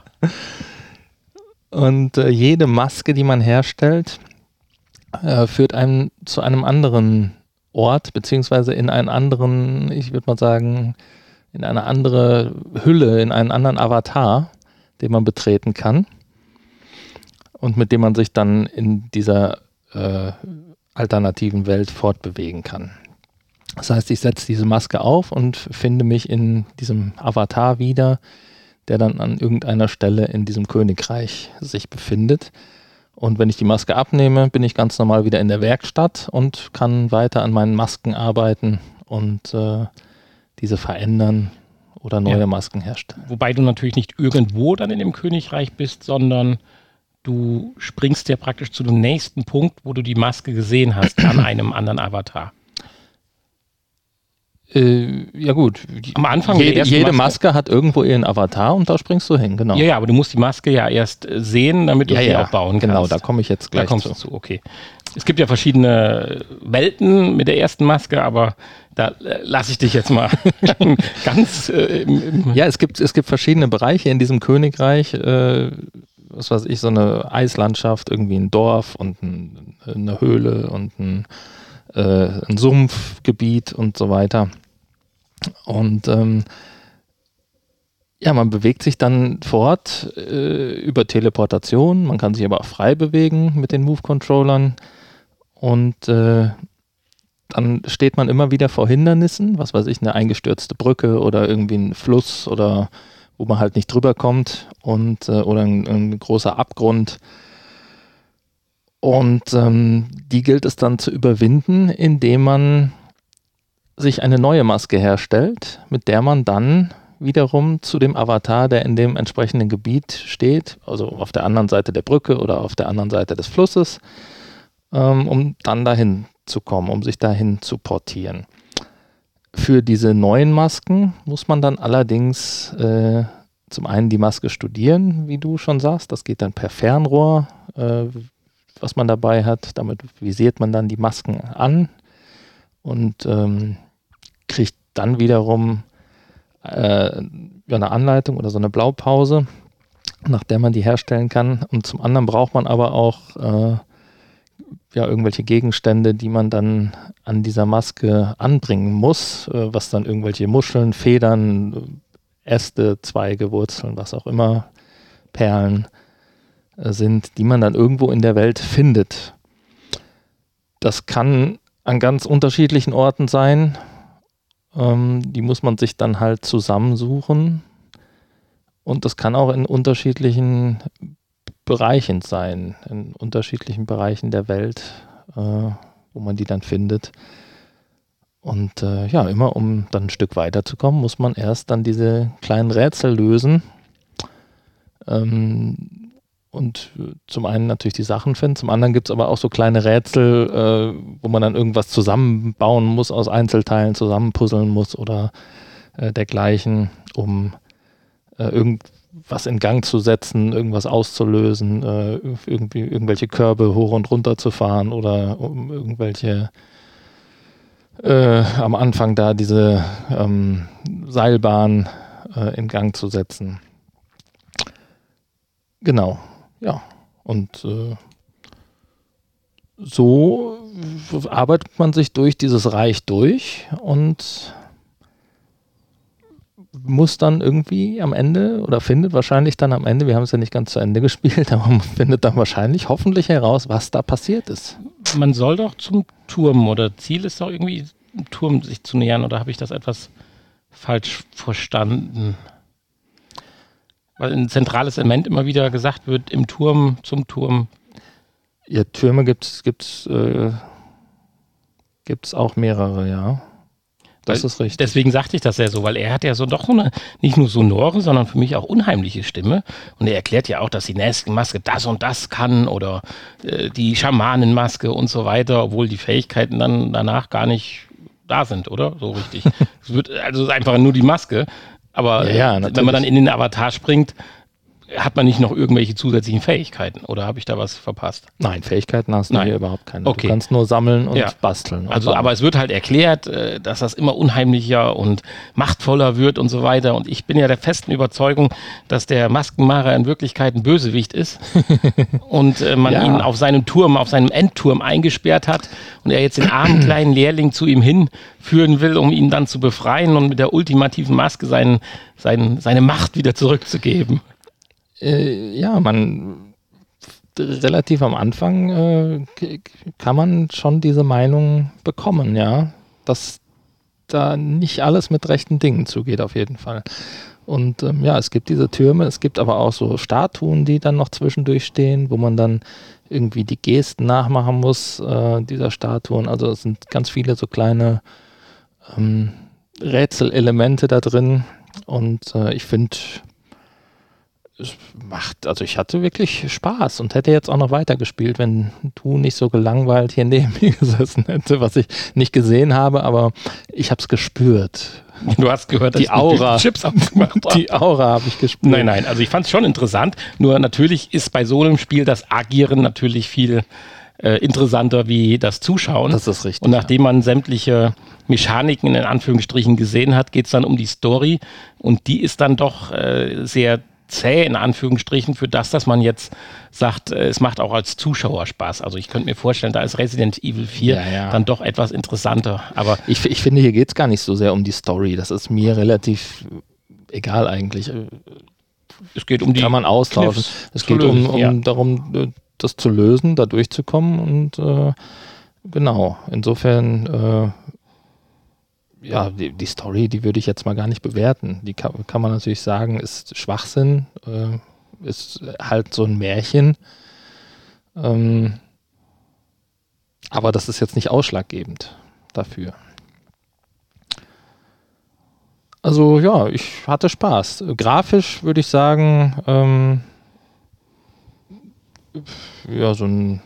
Und äh, jede Maske, die man herstellt, äh, führt einen zu einem anderen Ort, beziehungsweise in einen anderen, ich würde mal sagen, in eine andere Hülle, in einen anderen Avatar, den man betreten kann und mit dem man sich dann in dieser äh, alternativen Welt fortbewegen kann. Das heißt, ich setze diese Maske auf und finde mich in diesem Avatar wieder, der dann an irgendeiner Stelle in diesem Königreich sich befindet. Und wenn ich die Maske abnehme, bin ich ganz normal wieder in der Werkstatt und kann weiter an meinen Masken arbeiten und äh, diese verändern oder neue ja. Masken herstellen. Wobei du natürlich nicht irgendwo dann in dem Königreich bist, sondern du springst ja praktisch zu dem nächsten Punkt, wo du die Maske gesehen hast an einem anderen Avatar. Äh, ja gut, am Anfang jede, jede Maske, Maske hat irgendwo ihren Avatar und da springst du hin, genau. Ja, ja, aber du musst die Maske ja erst sehen, damit du ja, sie ja, auch bauen genau, kannst. Genau, da komme ich jetzt gleich da kommst zu. Du zu. Okay. Es gibt ja verschiedene Welten mit der ersten Maske, aber da lasse ich dich jetzt mal ganz äh, im, im Ja, es gibt, es gibt verschiedene Bereiche in diesem Königreich, äh, was weiß ich, so eine Eislandschaft, irgendwie ein Dorf und ein, eine Höhle und ein Äh, ein Sumpfgebiet und so weiter. Und ähm, ja, man bewegt sich dann fort äh, über Teleportation, man kann sich aber auch frei bewegen mit den Move-Controllern Und äh, dann steht man immer wieder vor Hindernissen, was weiß ich, eine eingestürzte Brücke oder irgendwie ein Fluss oder wo man halt nicht drüber kommt und äh, oder ein, ein großer Abgrund. Und ähm, die gilt es dann zu überwinden, indem man sich eine neue Maske herstellt, mit der man dann wiederum zu dem Avatar, der in dem entsprechenden Gebiet steht, also auf der anderen Seite der Brücke oder auf der anderen Seite des Flusses, ähm, um dann dahin zu kommen, um sich dahin zu portieren. Für diese neuen Masken muss man dann allerdings äh, zum einen die Maske studieren, wie du schon sagst, das geht dann per Fernrohr, äh, was man dabei hat, damit visiert man dann die Masken an und ähm, kriegt dann wiederum äh, eine Anleitung oder so eine Blaupause, nach der man die herstellen kann. Und zum anderen braucht man aber auch äh, ja, irgendwelche Gegenstände, die man dann an dieser Maske anbringen muss, äh, was dann irgendwelche Muscheln, Federn, Äste, Zweige, Wurzeln, was auch immer, Perlen äh, sind, die man dann irgendwo in der Welt findet. Das kann an ganz unterschiedlichen Orten sein. Ähm, die muss man sich dann halt zusammensuchen. Und das kann auch in unterschiedlichen Bereichen sein, in unterschiedlichen Bereichen der Welt, äh, wo man die dann findet. Und äh, ja, immer um dann ein Stück weiterzukommen, muss man erst dann diese kleinen Rätsel lösen. Ähm, und zum einen natürlich die Sachen finden, zum anderen gibt es aber auch so kleine Rätsel, äh, wo man dann irgendwas zusammenbauen muss, aus Einzelteilen zusammenpuzzeln muss oder äh, dergleichen, um äh, irgendwas in Gang zu setzen, irgendwas auszulösen, äh, irgendwie irgendwelche Körbe hoch und runter zu fahren oder um irgendwelche äh, am Anfang da diese ähm, Seilbahn äh, in Gang zu setzen. Genau, ja. Und äh, so arbeitet man sich durch dieses Reich durch und muss dann irgendwie am Ende oder findet wahrscheinlich dann am Ende, wir haben es ja nicht ganz zu Ende gespielt, aber man findet dann wahrscheinlich hoffentlich heraus, was da passiert ist. Man soll doch zum Turm oder Ziel ist doch irgendwie, einen Turm sich zu nähern, oder habe ich das etwas falsch verstanden? Weil ein zentrales Element immer wieder gesagt wird, im Turm, zum Turm. Ja, Türme gibt es gibt's, äh, gibt's auch mehrere, ja. Das weil, ist richtig. Deswegen sagte ich das ja so, weil er hat ja so doch so eine, nicht nur sonore, sondern für mich auch unheimliche Stimme. Und er erklärt ja auch, dass die Maske das und das kann oder äh, die Schamanenmaske und so weiter, obwohl die Fähigkeiten dann danach gar nicht da sind, oder? So richtig. Es wird also einfach nur die Maske. Aber ja, ja, wenn man dann in den Avatar springt, hat man nicht noch irgendwelche zusätzlichen Fähigkeiten? Oder habe ich da was verpasst? Nein, Fähigkeiten hast du Nein. hier überhaupt keine. Okay. Du kannst nur sammeln und ja. basteln. Und also, bauen. aber es wird halt erklärt, dass das immer unheimlicher und machtvoller wird und so weiter. Und ich bin ja der festen Überzeugung, dass der Maskenmacher in Wirklichkeit ein Bösewicht ist und äh, man ja. ihn auf seinem Turm, auf seinem Endturm eingesperrt hat und er jetzt den armen kleinen Lehrling zu ihm hinführen will, um ihn dann zu befreien und mit der ultimativen Maske seinen, seinen, seine Macht wieder zurückzugeben. Äh, ja, man relativ am Anfang äh, k- kann man schon diese Meinung bekommen, ja, dass da nicht alles mit rechten Dingen zugeht auf jeden Fall. Und ähm, ja, es gibt diese Türme, es gibt aber auch so Statuen, die dann noch zwischendurch stehen, wo man dann irgendwie die Gesten nachmachen muss, äh, dieser Statuen. Also es sind ganz viele so kleine ähm, Rätselelemente da drin und äh, ich finde, es macht, also ich hatte wirklich Spaß und hätte jetzt auch noch weitergespielt, wenn du nicht so gelangweilt hier neben mir gesessen hätte, was ich nicht gesehen habe, aber ich habe es gespürt. Du hast gehört, dass die Aura, Chips aufgemacht habe. Die Aura habe ich gespürt. Nein, nein, also ich fand es schon interessant, nur natürlich ist bei so einem Spiel das Agieren natürlich viel äh, interessanter wie das Zuschauen. Das ist richtig. Und nachdem man sämtliche Mechaniken in Anführungsstrichen gesehen hat, geht es dann um die Story und die ist dann doch äh, sehr zäh in Anführungsstrichen für das, dass man jetzt sagt, es macht auch als Zuschauer Spaß. Also ich könnte mir vorstellen, da ist Resident Evil vier ja, ja. dann doch etwas interessanter. Aber ich, ich finde, hier geht es gar nicht so sehr um die Story. Das ist mir relativ egal eigentlich. Es geht um die kann man austauschen. Kniffs es geht lösen, um, um ja. darum, das zu lösen, da durchzukommen und äh, genau, insofern, äh, ja, die, die Story, die würde ich jetzt mal gar nicht bewerten. Die kann, kann man natürlich sagen, ist Schwachsinn, äh, ist halt so ein Märchen. Ähm, aber das ist jetzt nicht ausschlaggebend dafür. Also ja, ich hatte Spaß. Grafisch würde ich sagen, ähm, ja, so ein,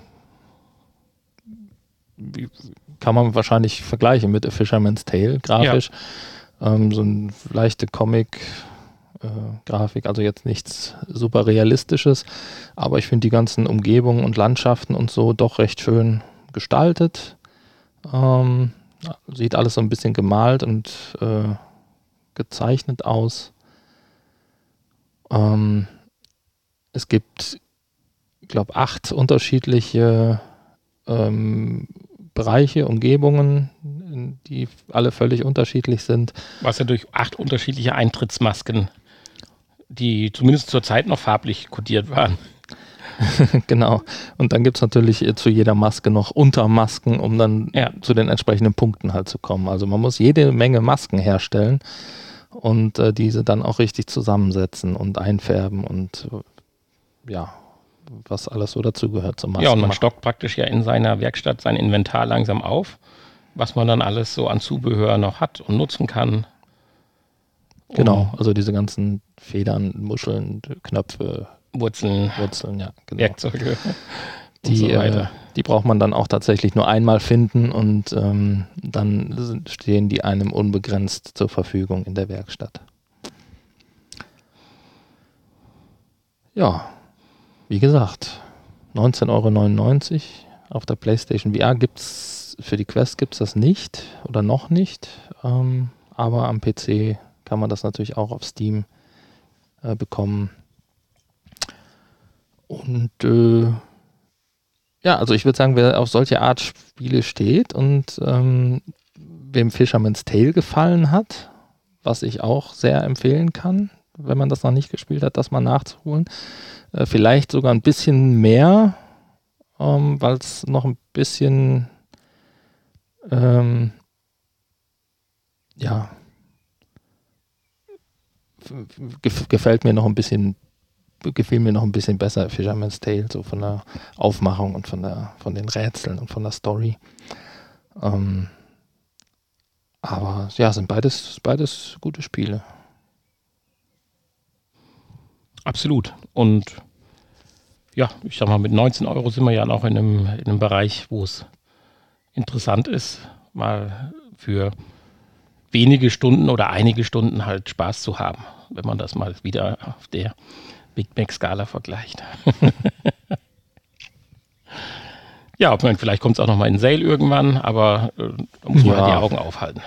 wie, kann man wahrscheinlich vergleichen mit A Fisherman's Tale, grafisch. Ja. Ähm, so ein leichte Comic-Grafik, äh, also jetzt nichts super Realistisches, aber ich finde die ganzen Umgebungen und Landschaften und so doch recht schön gestaltet. Ähm, sieht alles so ein bisschen gemalt und äh, gezeichnet aus. Ähm, es gibt, ich glaube, acht unterschiedliche ähm, Bereiche, Umgebungen, die alle völlig unterschiedlich sind. Was ja durch acht unterschiedliche Eintrittsmasken, die zumindest zur Zeit noch farblich kodiert waren. Genau. Und dann gibt es natürlich zu jeder Maske noch Untermasken, um dann ja. zu den entsprechenden Punkten halt zu kommen. Also man muss jede Menge Masken herstellen und äh, diese dann auch richtig zusammensetzen und einfärben und äh, ja, was alles so dazugehört zum Masken. Ja, und man stockt praktisch ja in seiner Werkstatt sein Inventar langsam auf, was man dann alles so an Zubehör noch hat und nutzen kann. Genau, also diese ganzen Federn, Muscheln, Knöpfe, Wurzeln, Wurzeln, ja, genau. Werkzeuge die, so äh, die braucht man dann auch tatsächlich nur einmal finden und ähm, dann stehen die einem unbegrenzt zur Verfügung in der Werkstatt. Ja, wie gesagt, neunzehn Euro neunundneunzig auf der PlayStation V R gibt's, für die Quest gibt es das nicht oder noch nicht, ähm, aber am P C kann man das natürlich auch auf Steam äh, bekommen. Und äh, ja, also ich würde sagen, wer auf solche Art Spiele steht und ähm, wem Fisherman's Tale gefallen hat, was ich auch sehr empfehlen kann, wenn man das noch nicht gespielt hat, das mal nachzuholen. Äh, vielleicht sogar ein bisschen mehr, ähm, weil es noch ein bisschen ähm, ja gef- gefällt mir noch ein bisschen gefiel mir noch ein bisschen besser Fisherman's Tale, so von der Aufmachung und von der von den Rätseln und von der Story. Ähm, aber ja, sind beides, beides gute Spiele. Absolut. Und ja, ich sag mal, mit neunzehn Euro sind wir ja noch in einem, in einem Bereich, wo es interessant ist, mal für wenige Stunden oder einige Stunden halt Spaß zu haben, wenn man das mal wieder auf der Big Mac-Skala vergleicht. Ja, ich meine, vielleicht kommt es auch noch mal in Sale irgendwann, aber äh, da muss man ja. halt die Augen aufhalten.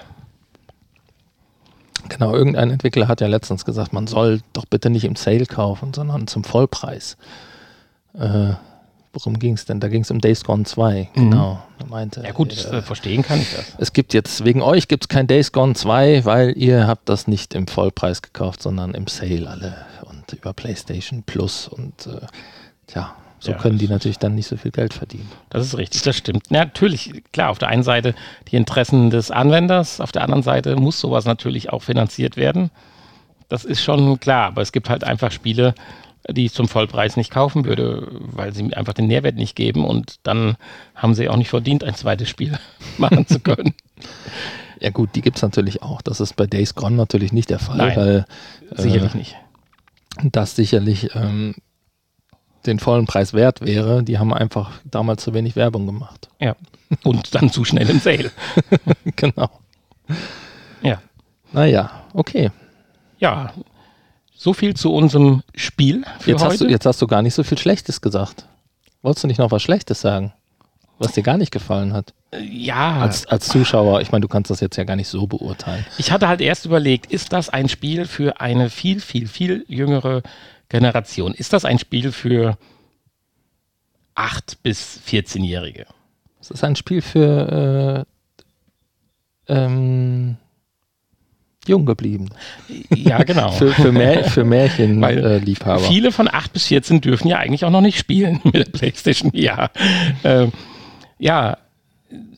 Genau, irgendein Entwickler hat ja letztens gesagt, man soll doch bitte nicht im Sale kaufen, sondern zum Vollpreis. Äh, worum ging es denn? Da ging es um Days Gone zwei, mhm. genau. Er meinte, ja gut, äh, verstehen kann ich das. Es gibt jetzt, wegen euch gibt es kein Days Gone zwei, weil ihr habt das nicht im Vollpreis gekauft, sondern im Sale alle und über PlayStation Plus und äh, tja, so ja, können die natürlich dann nicht so viel Geld verdienen. Das ist richtig, das stimmt. Ja, natürlich, klar, auf der einen Seite die Interessen des Anwenders, auf der anderen Seite muss sowas natürlich auch finanziert werden. Das ist schon klar, aber es gibt halt einfach Spiele, die ich zum Vollpreis nicht kaufen würde, weil sie mir einfach den Nährwert nicht geben und dann haben sie auch nicht verdient, ein zweites Spiel machen zu können. Ja gut, die gibt es natürlich auch. Das ist bei Days Gone natürlich nicht der Fall. Nein, weil, sicherlich äh, nicht. Das sicherlich ähm, den vollen Preis wert wäre. Die haben einfach damals zu wenig Werbung gemacht. Ja, und dann zu schnell im Sale. Genau. Ja. Naja, okay. Ja, so viel zu unserem Spiel für jetzt heute. Hast du, jetzt hast du gar nicht so viel Schlechtes gesagt. Wolltest du nicht noch was Schlechtes sagen, was dir gar nicht gefallen hat? Ja. Als, als Zuschauer, ich meine, du kannst das jetzt ja gar nicht so beurteilen. Ich hatte halt erst überlegt, ist das ein Spiel für eine viel, viel, viel jüngere Generation? Ist das ein Spiel für acht- bis vierzehnjährige? Es ist ein Spiel für äh, ähm, jung geblieben. Ja, genau. für, für, Mär, für Märchenliebhaber. Äh, viele von acht bis vierzehn dürfen ja eigentlich auch noch nicht spielen mit der PlayStation. Ja, äh, ja,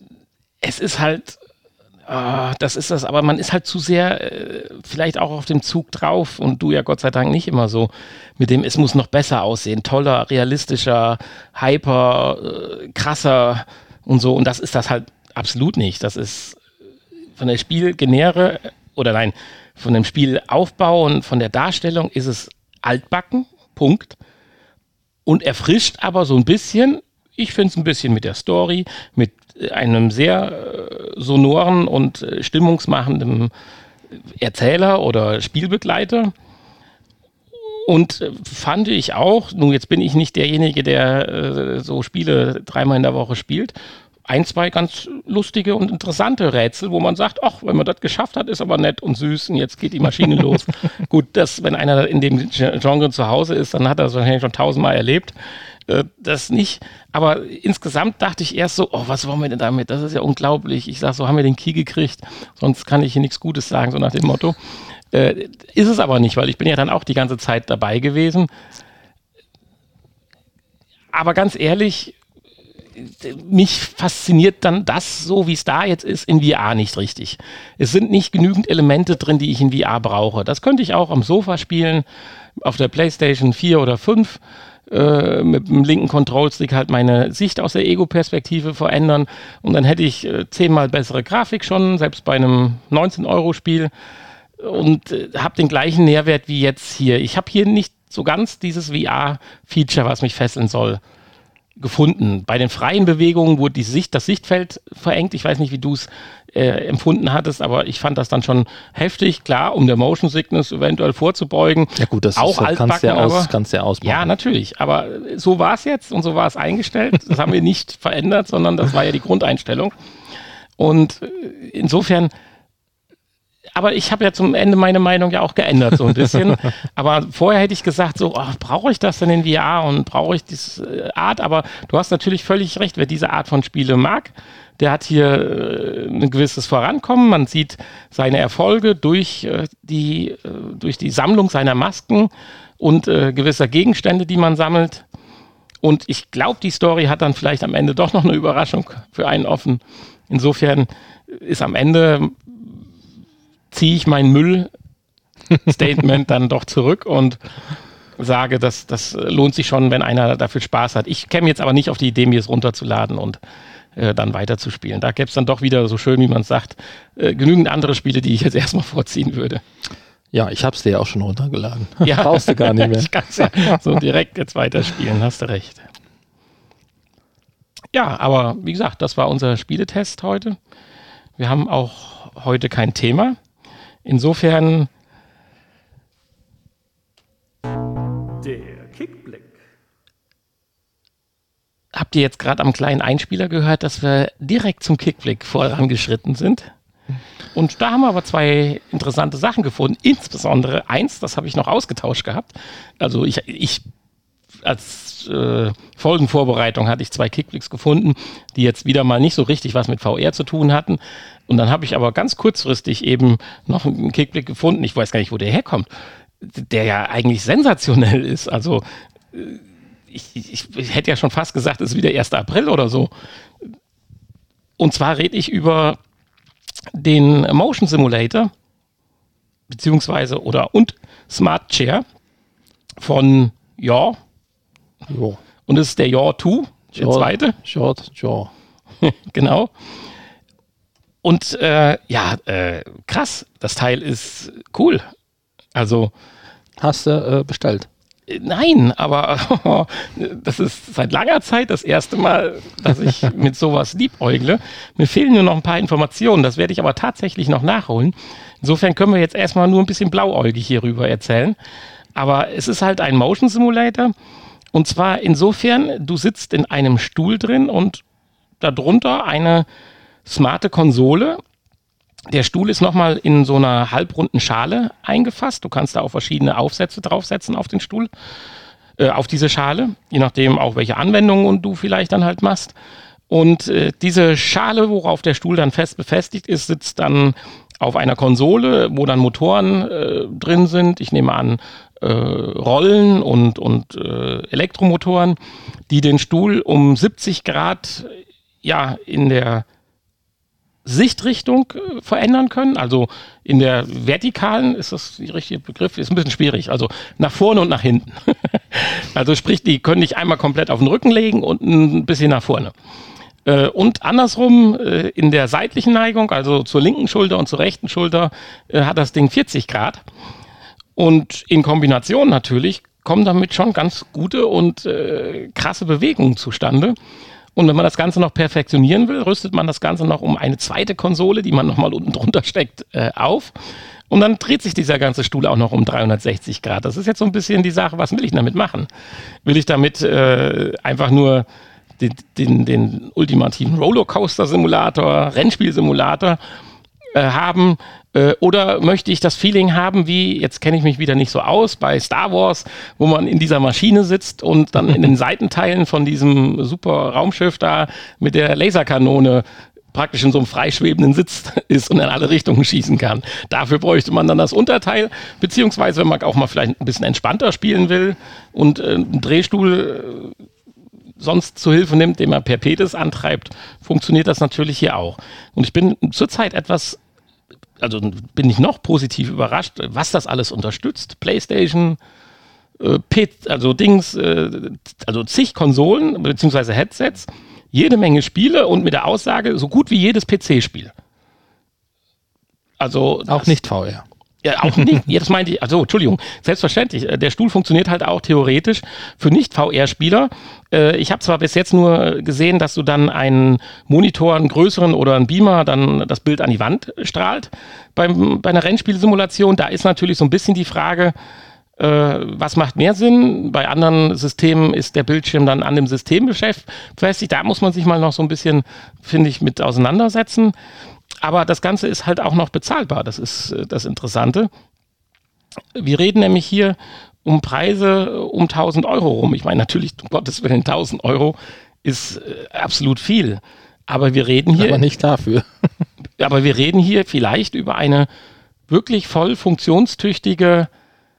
es ist halt, äh, das ist das, aber man ist halt zu sehr äh, vielleicht auch auf dem Zug drauf und du ja Gott sei Dank nicht immer so mit dem, es muss noch besser aussehen, toller, realistischer, hyper, äh, krasser und so und das ist das halt absolut nicht. Das ist von der Spielgenere oder nein, von dem Spielaufbau und von der Darstellung ist es altbacken, Punkt. Und erfrischt aber so ein bisschen, ich finde es ein bisschen mit der Story, mit einem sehr äh, sonoren und äh, stimmungsmachenden Erzähler oder Spielbegleiter. Und äh, fand ich auch, nun jetzt bin ich nicht derjenige, der äh, so Spiele dreimal in der Woche spielt, ein, zwei ganz lustige und interessante Rätsel, wo man sagt, ach, wenn man das geschafft hat, ist aber nett und süß und jetzt geht die Maschine los. Gut, das, wenn einer in dem Genre zu Hause ist, dann hat er das wahrscheinlich schon tausendmal erlebt. Äh, das nicht. Aber insgesamt dachte ich erst so, oh, was wollen wir denn damit? Das ist ja unglaublich. Ich sage, so haben wir den Key gekriegt, sonst kann ich hier nichts Gutes sagen, so nach dem Motto. Äh, ist es aber nicht, weil ich bin ja dann auch die ganze Zeit dabei gewesen. Aber ganz ehrlich, mich fasziniert dann das, so wie es da jetzt ist, in V R nicht richtig. Es sind nicht genügend Elemente drin, die ich in V R brauche. Das könnte ich auch am Sofa spielen, auf der PlayStation vier oder fünf, äh, mit dem linken Control-Stick halt meine Sicht aus der Ego-Perspektive verändern und dann hätte ich äh, zehnmal bessere Grafik schon, selbst bei einem neunzehn-Euro-Spiel und äh, habe den gleichen Nährwert wie jetzt hier. Ich habe hier nicht so ganz dieses V R-Feature, was mich fesseln soll, gefunden. Bei den freien Bewegungen wurde die Sicht, das Sichtfeld verengt. Ich weiß nicht, wie du es äh, empfunden hattest, aber ich fand das dann schon heftig. Klar, um der Motion Sickness eventuell vorzubeugen. Ja gut, das auch ist, altbacken, kannst du ja, aus, aber, kannst ja ausmachen. Ja, natürlich. Aber so war es jetzt und so war es eingestellt. Das haben wir nicht verändert, sondern das war ja die Grundeinstellung. Und insofern aber ich habe ja zum Ende meine Meinung ja auch geändert, so ein bisschen. Aber vorher hätte ich gesagt, so, oh, brauche ich das denn in V R und brauche ich diese Art? Aber du hast natürlich völlig recht, wer diese Art von Spiele mag, der hat hier äh, ein gewisses Vorankommen. Man sieht seine Erfolge durch, äh, die, äh, durch die Sammlung seiner Masken und äh, gewisser Gegenstände, die man sammelt. Und ich glaube, die Story hat dann vielleicht am Ende doch noch eine Überraschung für einen offen. Insofern ist am Ende ziehe ich mein Müll-Statement dann doch zurück und sage, dass das lohnt sich schon, wenn einer dafür Spaß hat. Ich käme jetzt aber nicht auf die Idee, mir es runterzuladen und äh, dann weiterzuspielen. Da gäbe es dann doch wieder, so schön wie man es sagt, äh, genügend andere Spiele, die ich jetzt erstmal vorziehen würde. Ja, ich habe es dir ja auch schon runtergeladen. Ja. Brauchst du gar nicht mehr. Ich kann es ja so direkt jetzt weiterspielen, hast du recht. Ja, aber wie gesagt, das war unser Spieletest heute. Wir haben auch heute kein Thema. Insofern der Kickblick. Habt ihr jetzt gerade am kleinen Einspieler gehört, dass wir direkt zum Kickblick vorangeschritten sind? Und da haben wir aber zwei interessante Sachen gefunden. Insbesondere eins, das habe ich noch ausgetauscht gehabt. Also ich, ich als äh, Folgenvorbereitung hatte ich zwei Kickblicks gefunden, die jetzt wieder mal nicht so richtig was mit V R zu tun hatten. Und dann habe ich aber ganz kurzfristig eben noch einen Kickblick gefunden. Ich weiß gar nicht, wo der herkommt. Der ja eigentlich sensationell ist. Also ich, ich, ich hätte ja schon fast gesagt, es ist wieder erster April oder so. Und zwar rede ich über den Motion Simulator beziehungsweise oder und Smart Chair von Yaw. Jo. Und es ist der Yaw zwei, der zweite. Short Jaw. Genau. Und äh, ja, äh, krass, das Teil ist cool. Also Hast du äh, bestellt? äh, nein, aber das ist seit langer Zeit das erste Mal, dass ich mit sowas liebäugle. Mir fehlen nur noch ein paar Informationen, das werde ich aber tatsächlich noch nachholen. Insofern können wir jetzt erstmal nur ein bisschen blauäugig hierüber erzählen. Aber es ist halt ein Motion Simulator. Und zwar insofern, du sitzt in einem Stuhl drin und darunter eine smarte Konsole. Der Stuhl ist nochmal in so einer halbrunden Schale eingefasst. Du kannst da auch verschiedene Aufsätze draufsetzen auf den Stuhl, äh, auf diese Schale, je nachdem auch welche Anwendungen du vielleicht dann halt machst. Und äh, diese Schale, worauf der Stuhl dann fest befestigt ist, sitzt dann auf einer Konsole, wo dann Motoren äh, drin sind. Ich nehme an, äh, Rollen und, und äh, Elektromotoren, die den Stuhl um siebzig Grad ja in der Sichtrichtung äh, verändern können. Also in der vertikalen, ist das der richtige Begriff, ist ein bisschen schwierig. Also nach vorne und nach hinten. Also sprich, die können dich einmal komplett auf den Rücken legen und ein bisschen nach vorne. Äh, und andersrum, äh, in der seitlichen Neigung, also zur linken Schulter und zur rechten Schulter, äh, hat das Ding vierzig Grad. Und in Kombination natürlich kommen damit schon ganz gute und äh, krasse Bewegungen zustande. Und wenn man das Ganze noch perfektionieren will, rüstet man das Ganze noch um eine zweite Konsole, die man nochmal unten drunter steckt, äh, auf. Und dann dreht sich dieser ganze Stuhl auch noch um dreihundertsechzig Grad. Das ist jetzt so ein bisschen die Sache, was will ich damit machen? Will ich damit äh, einfach nur den, den, den ultimativen Rollercoaster-Simulator, Rennspielsimulator äh, haben? Äh, oder möchte ich das Feeling haben, wie, jetzt kenne ich mich wieder nicht so aus, bei Star Wars, wo man in dieser Maschine sitzt und dann in den Seitenteilen von diesem super Raumschiff da mit der Laserkanone praktisch in so einem freischwebenden Sitz ist und in alle Richtungen schießen kann. Dafür bräuchte man dann das Unterteil, beziehungsweise wenn man auch mal vielleicht ein bisschen entspannter spielen will und äh, einen Drehstuhl äh, sonst zu Hilfe nimmt, den man per Pedis antreibt, funktioniert das natürlich hier auch. Und ich bin zurzeit etwas, also bin ich noch positiv überrascht, was das alles unterstützt. PlayStation, äh, P, also Dings, äh, also zig Konsolen beziehungsweise Headsets, jede Menge Spiele und mit der Aussage, so gut wie jedes P C-Spiel. Also Auch das, nicht V R. Ja, auch nicht. Ja, das meinte ich, also Entschuldigung, selbstverständlich. Der Stuhl funktioniert halt auch theoretisch für Nicht-V R-Spieler. Äh, ich habe zwar bis jetzt nur gesehen, dass du dann einen Monitor, einen größeren oder einen Beamer, dann das Bild an die Wand strahlt beim, bei einer Rennspielsimulation. Da ist natürlich so ein bisschen die Frage, äh, was macht mehr Sinn? Bei anderen Systemen ist der Bildschirm dann an dem System befestigt. Da muss man sich mal noch so ein bisschen, finde ich, mit auseinandersetzen. Aber das Ganze ist halt auch noch bezahlbar. Das ist äh, das Interessante. Wir reden nämlich hier um Preise um tausend Euro rum. Ich meine, natürlich, um Gottes Willen, tausend Euro ist äh, absolut viel. Aber wir reden hier. Aber nicht dafür. Aber wir reden hier vielleicht über eine wirklich voll funktionstüchtige,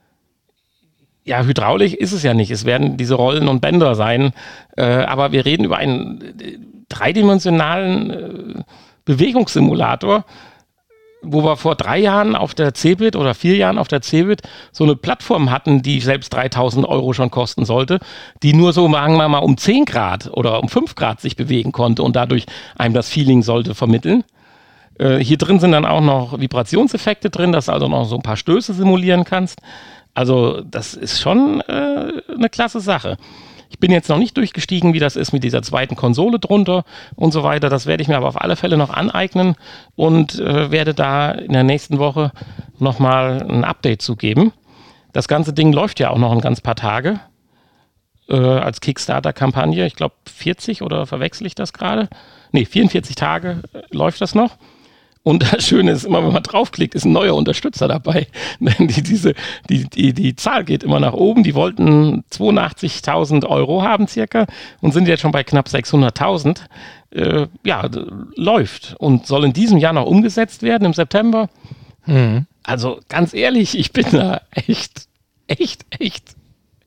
ja, Hydraulik ist es ja nicht. Es werden diese Rollen und Bänder sein. Äh, aber wir reden über einen äh, dreidimensionalen äh, Bewegungssimulator, wo wir vor drei Jahren auf der Cebit oder vier Jahren auf der Cebit so eine Plattform hatten, die selbst dreitausend Euro schon kosten sollte, die nur so, sagen wir mal, um zehn Grad oder um fünf Grad sich bewegen konnte und dadurch einem das Feeling sollte vermitteln. Äh, hier drin sind dann auch noch Vibrationseffekte drin, dass du also noch so ein paar Stöße simulieren kannst. Also das ist schon äh, eine klasse Sache. Ich bin jetzt noch nicht durchgestiegen, wie das ist mit dieser zweiten Konsole drunter und so weiter. Das werde ich mir aber auf alle Fälle noch aneignen und äh, werde da in der nächsten Woche nochmal ein Update zu geben. Das ganze Ding läuft ja auch noch ein ganz paar Tage äh, als Kickstarter-Kampagne. Ich glaube vierzig oder verwechsel ich das gerade? Nee, vierundvierzig Tage äh, läuft das noch. Und das Schöne ist immer, wenn man draufklickt, ist ein neuer Unterstützer dabei. Die, diese, die, die, die Zahl geht immer nach oben. Die wollten zweiundachtzigtausend Euro haben circa und sind jetzt schon bei knapp sechshunderttausend. Äh, ja, läuft und soll in diesem Jahr noch umgesetzt werden im September. Mhm. Also ganz ehrlich, ich bin da echt, echt, echt...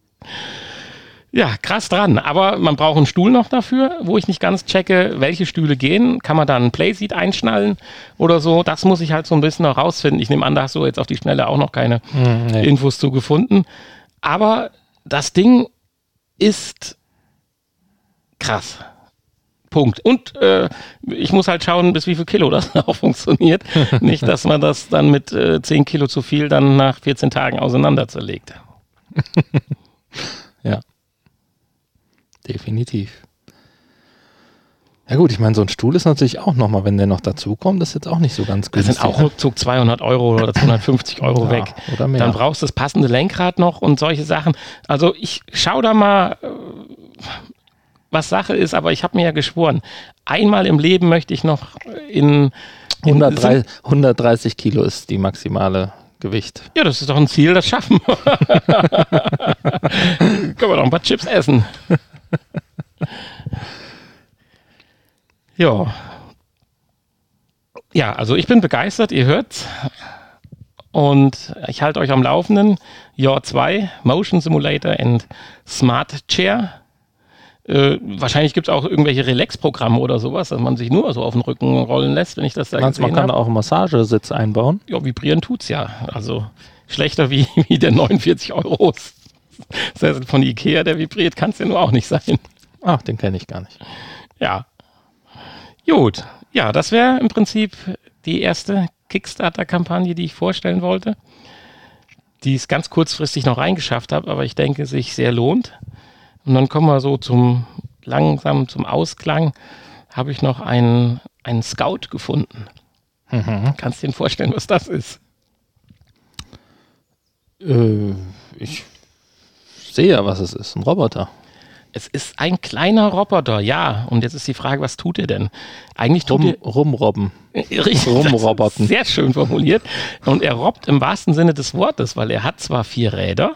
Ja, krass dran, aber man braucht einen Stuhl noch dafür, wo ich nicht ganz checke, welche Stühle gehen. Kann man da einen Playseat einschnallen oder so? Das muss ich halt so ein bisschen noch rausfinden. Ich nehme an, da hast du jetzt auf die Schnelle auch noch keine Mm, nee. Infos zu gefunden. Aber das Ding ist krass. Punkt. Und äh, ich muss halt schauen, bis wie viel Kilo das auch funktioniert. Nicht, dass man das dann mit äh, zehn Kilo zu viel dann nach vierzehn Tagen auseinander zerlegt. Ja. Definitiv. Ja gut, ich meine, so ein Stuhl ist natürlich auch nochmal, wenn der noch dazukommt, das ist jetzt auch nicht so ganz Das günstig. sind auch ruckzuck zweihundert Euro oder zweihundertfünfzig Euro Ja, weg. oder mehr. Dann brauchst du das passende Lenkrad noch und solche Sachen. Also ich schau da mal, äh, was Sache ist, aber ich habe mir ja geschworen, einmal im Leben möchte ich noch in... in hundertdreißig, hundertdreißig Kilo ist die maximale Gewicht. Ja, das ist doch ein Ziel, das schaffen wir. Können wir noch ein paar Chips essen. Ja. Ja, also ich bin begeistert, ihr hört's. Und ich halte euch am Laufenden. Yaw zwei, Motion Simulator and Smart Chair. Äh, wahrscheinlich gibt es auch irgendwelche Relax-Programme oder sowas, dass man sich nur so auf den Rücken rollen lässt, wenn ich das da Meinst, gesehen man kann habe. auch einen Massagesitz einbauen? Ja, vibrieren tut's ja. Also schlechter wie, wie der neunundvierzig Euro von Ikea, der vibriert, kann es ja nur auch nicht sein. Ach, den kenne ich gar nicht. Ja. Gut. Ja, das wäre im Prinzip die erste Kickstarter-Kampagne, die ich vorstellen wollte, die es ganz kurzfristig noch reingeschafft habe, aber ich denke, sich sehr lohnt. Und dann kommen wir so zum langsam zum Ausklang, habe ich noch einen, einen Scout gefunden. Mhm. Kannst du dir vorstellen, was das ist? Äh, ich sehe ja, was es ist. Ein Roboter. Es ist ein kleiner Roboter, ja. Und jetzt ist die Frage, was tut er denn? Eigentlich tut Rum, er... rumrobben. Richtig, Rumroboten. sehr schön formuliert. Und er robbt im wahrsten Sinne des Wortes, weil er hat zwar vier Räder,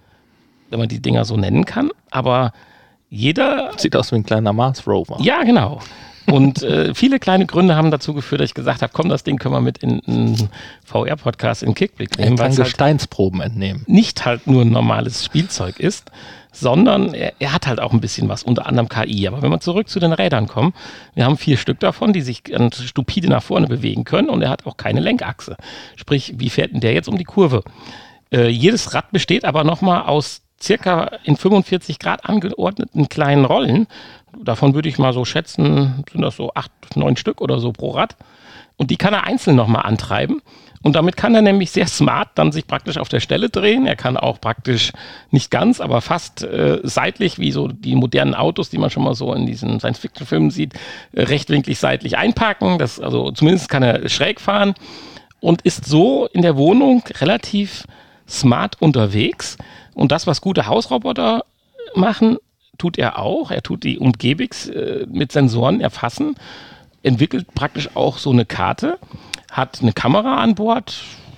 wenn man die Dinger so nennen kann, aber jeder... Sieht aus wie ein kleiner Mars Rover. Ja, genau. Und äh, viele kleine Gründe haben dazu geführt, dass ich gesagt habe, komm, das Ding können wir mit in einen V R-Podcast in Kickblick Er nehmen, kann weil es halt Gesteinsproben entnehmen. nicht halt nur ein normales Spielzeug ist, sondern er, er hat halt auch ein bisschen was, unter anderem K I. Aber wenn wir zurück zu den Rädern kommen, wir haben vier Stück davon, die sich ganz stupide nach vorne bewegen können und er hat auch keine Lenkachse. Sprich, wie fährt denn der jetzt um die Kurve? Äh, jedes Rad besteht aber nochmal aus circa in fünfundvierzig Grad angeordneten kleinen Rollen. Davon würde ich mal so schätzen, sind das so acht, neun Stück oder so pro Rad. Und die kann er einzeln nochmal antreiben. Und damit kann er nämlich sehr smart dann sich praktisch auf der Stelle drehen. Er kann auch praktisch nicht ganz, aber fast äh, seitlich, wie so die modernen Autos, die man schon mal so in diesen Science-Fiction-Filmen sieht, äh, rechtwinklig seitlich einparken. Das, also zumindest kann er schräg fahren und ist so in der Wohnung relativ smart unterwegs. Und das, was gute Hausroboter machen, tut er auch. Er tut die Umgebung äh, mit Sensoren erfassen, entwickelt praktisch auch so eine Karte, hat eine Kamera an Bord,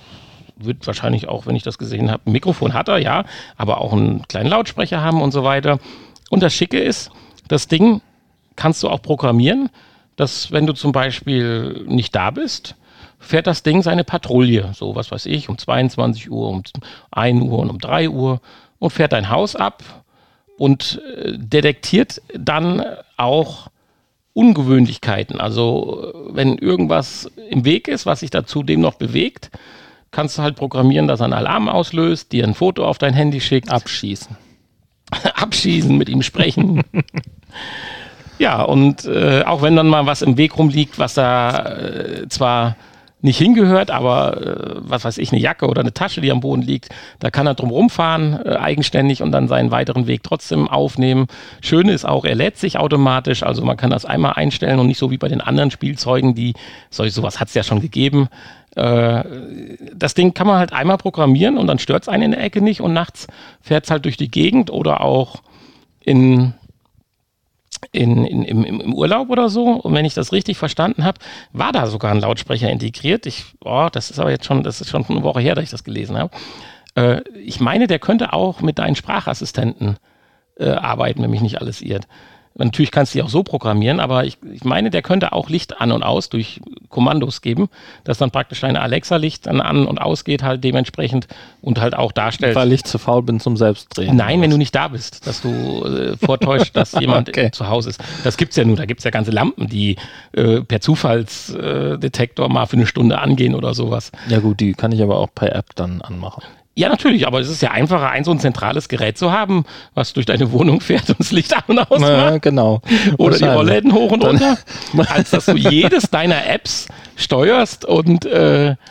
wird wahrscheinlich auch, wenn ich das gesehen habe, ein Mikrofon hat er, ja, aber auch einen kleinen Lautsprecher haben und so weiter. Und das Schicke ist, das Ding kannst du auch programmieren, dass wenn du zum Beispiel nicht da bist, fährt das Ding seine Patrouille, so was weiß ich, um zweiundzwanzig Uhr, um ein Uhr und um drei Uhr und fährt dein Haus ab und äh, detektiert dann auch Ungewöhnlichkeiten. Also wenn irgendwas im Weg ist, was sich da zudem noch bewegt, kannst du halt programmieren, dass er einen Alarm auslöst, dir ein Foto auf dein Handy schickt. Abschießen. Abschießen, mit ihm sprechen. Ja, und äh, auch wenn dann mal was im Weg rumliegt, was da äh, zwar nicht hingehört, aber äh, was weiß ich, eine Jacke oder eine Tasche, die am Boden liegt, da kann er drum rumfahren, äh, eigenständig und dann seinen weiteren Weg trotzdem aufnehmen. Schöne ist auch, er lädt sich automatisch, also man kann das einmal einstellen und nicht so wie bei den anderen Spielzeugen, die, solch sowas hat es ja schon gegeben. Äh, das Ding kann man halt einmal programmieren und dann stört es einen in der Ecke nicht und nachts fährt es halt durch die Gegend oder auch in In, in, im, im Urlaub oder so. Und wenn ich das richtig verstanden habe, war da sogar ein Lautsprecher integriert. Ich, oh, das ist aber jetzt schon, das ist schon eine Woche her, dass ich das gelesen habe. Äh, ich meine, der könnte auch mit deinen Sprachassistenten äh, arbeiten, wenn mich nicht alles irrt. Natürlich kannst du die auch so programmieren, aber ich, ich meine, der könnte auch Licht an und aus durch Kommandos geben, dass dann praktisch deine Alexa-Licht dann an und ausgeht halt dementsprechend und halt auch darstellt. Weil ich zu faul bin zum Selbstdrehen. Nein, wenn du nicht da bist, dass du äh, vortäuscht, dass jemand Okay. zu Hause ist. Das gibt's ja nur, da gibt's ja ganze Lampen, die äh, per Zufallsdetektor mal für eine Stunde angehen oder sowas. Ja gut, die kann ich aber auch per App dann anmachen. Ja, natürlich, aber es ist ja einfacher, ein so ein zentrales Gerät zu haben, was durch deine Wohnung fährt und das Licht an und aus Ja, macht. genau. Oder die Wahrscheinlich. Rollläden hoch und runter, als dass du jedes deiner Apps steuerst und äh, äh,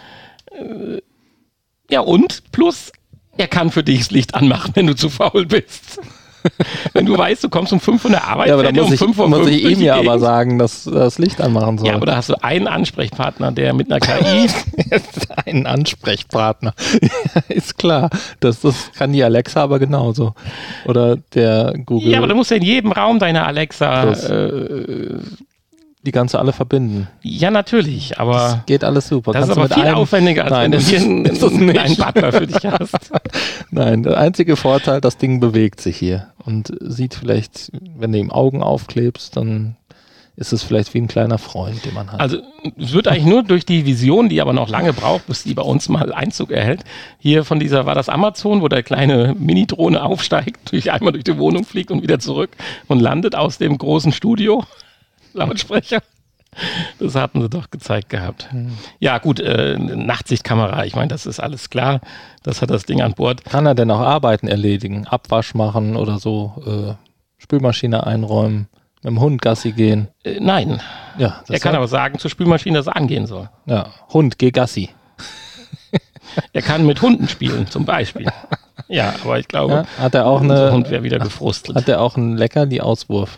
ja und plus er kann für dich das Licht anmachen, wenn du zu faul bist. Wenn du weißt, du kommst um fünf von der Arbeit, Ja, aber dann fährt er muss um ich, fünf Uhr muss ich ihm ja aber Gegend. sagen, dass er das Licht anmachen soll. Ja, aber da hast du einen Ansprechpartner, der mit einer K I Ein Ansprechpartner. Ist klar. Das, das kann die Alexa aber genauso. Oder der Google. Ja, aber du musst ja in jedem Raum deine Alexa. Das- Äh, die kannst du alle verbinden. ja, natürlich, aber Das geht alles super. das ist Kannst du aber mit viel einem- aufwendiger, als Nein, wenn du das hier ist- einen, ist das nicht. einen Butler für dich hast. Nein, der einzige Vorteil, das Ding bewegt sich hier und sieht vielleicht, wenn du ihm Augen aufklebst, dann ist es vielleicht wie ein kleiner Freund, den man hat. Also es wird eigentlich nur durch die Vision, die aber noch lange braucht, bis die bei uns mal Einzug erhält. Hier von dieser, war das Amazon, wo der kleine Mini-Drohne aufsteigt, durch, einmal durch die Wohnung fliegt und wieder zurück und landet aus dem großen Studio. Lautsprecher. Das hatten sie doch gezeigt gehabt. Hm. Ja gut, äh, Nachtsichtkamera, ich meine, das ist alles klar. Das hat das Ding an Bord. Kann er denn auch Arbeiten erledigen? Abwasch machen oder so? Äh, Spülmaschine einräumen? Mit dem Hund Gassi gehen? Äh, nein. Ja, er kann aber sagen zur Spülmaschine, dass er angehen soll. Ja, Hund, geh Gassi. Er kann mit Hunden spielen, zum Beispiel. Ja, aber ich glaube, ja, hat er auch unser eine, Hund wäre wieder gefrustet. Hat er auch einen Leckerli-Auswurf?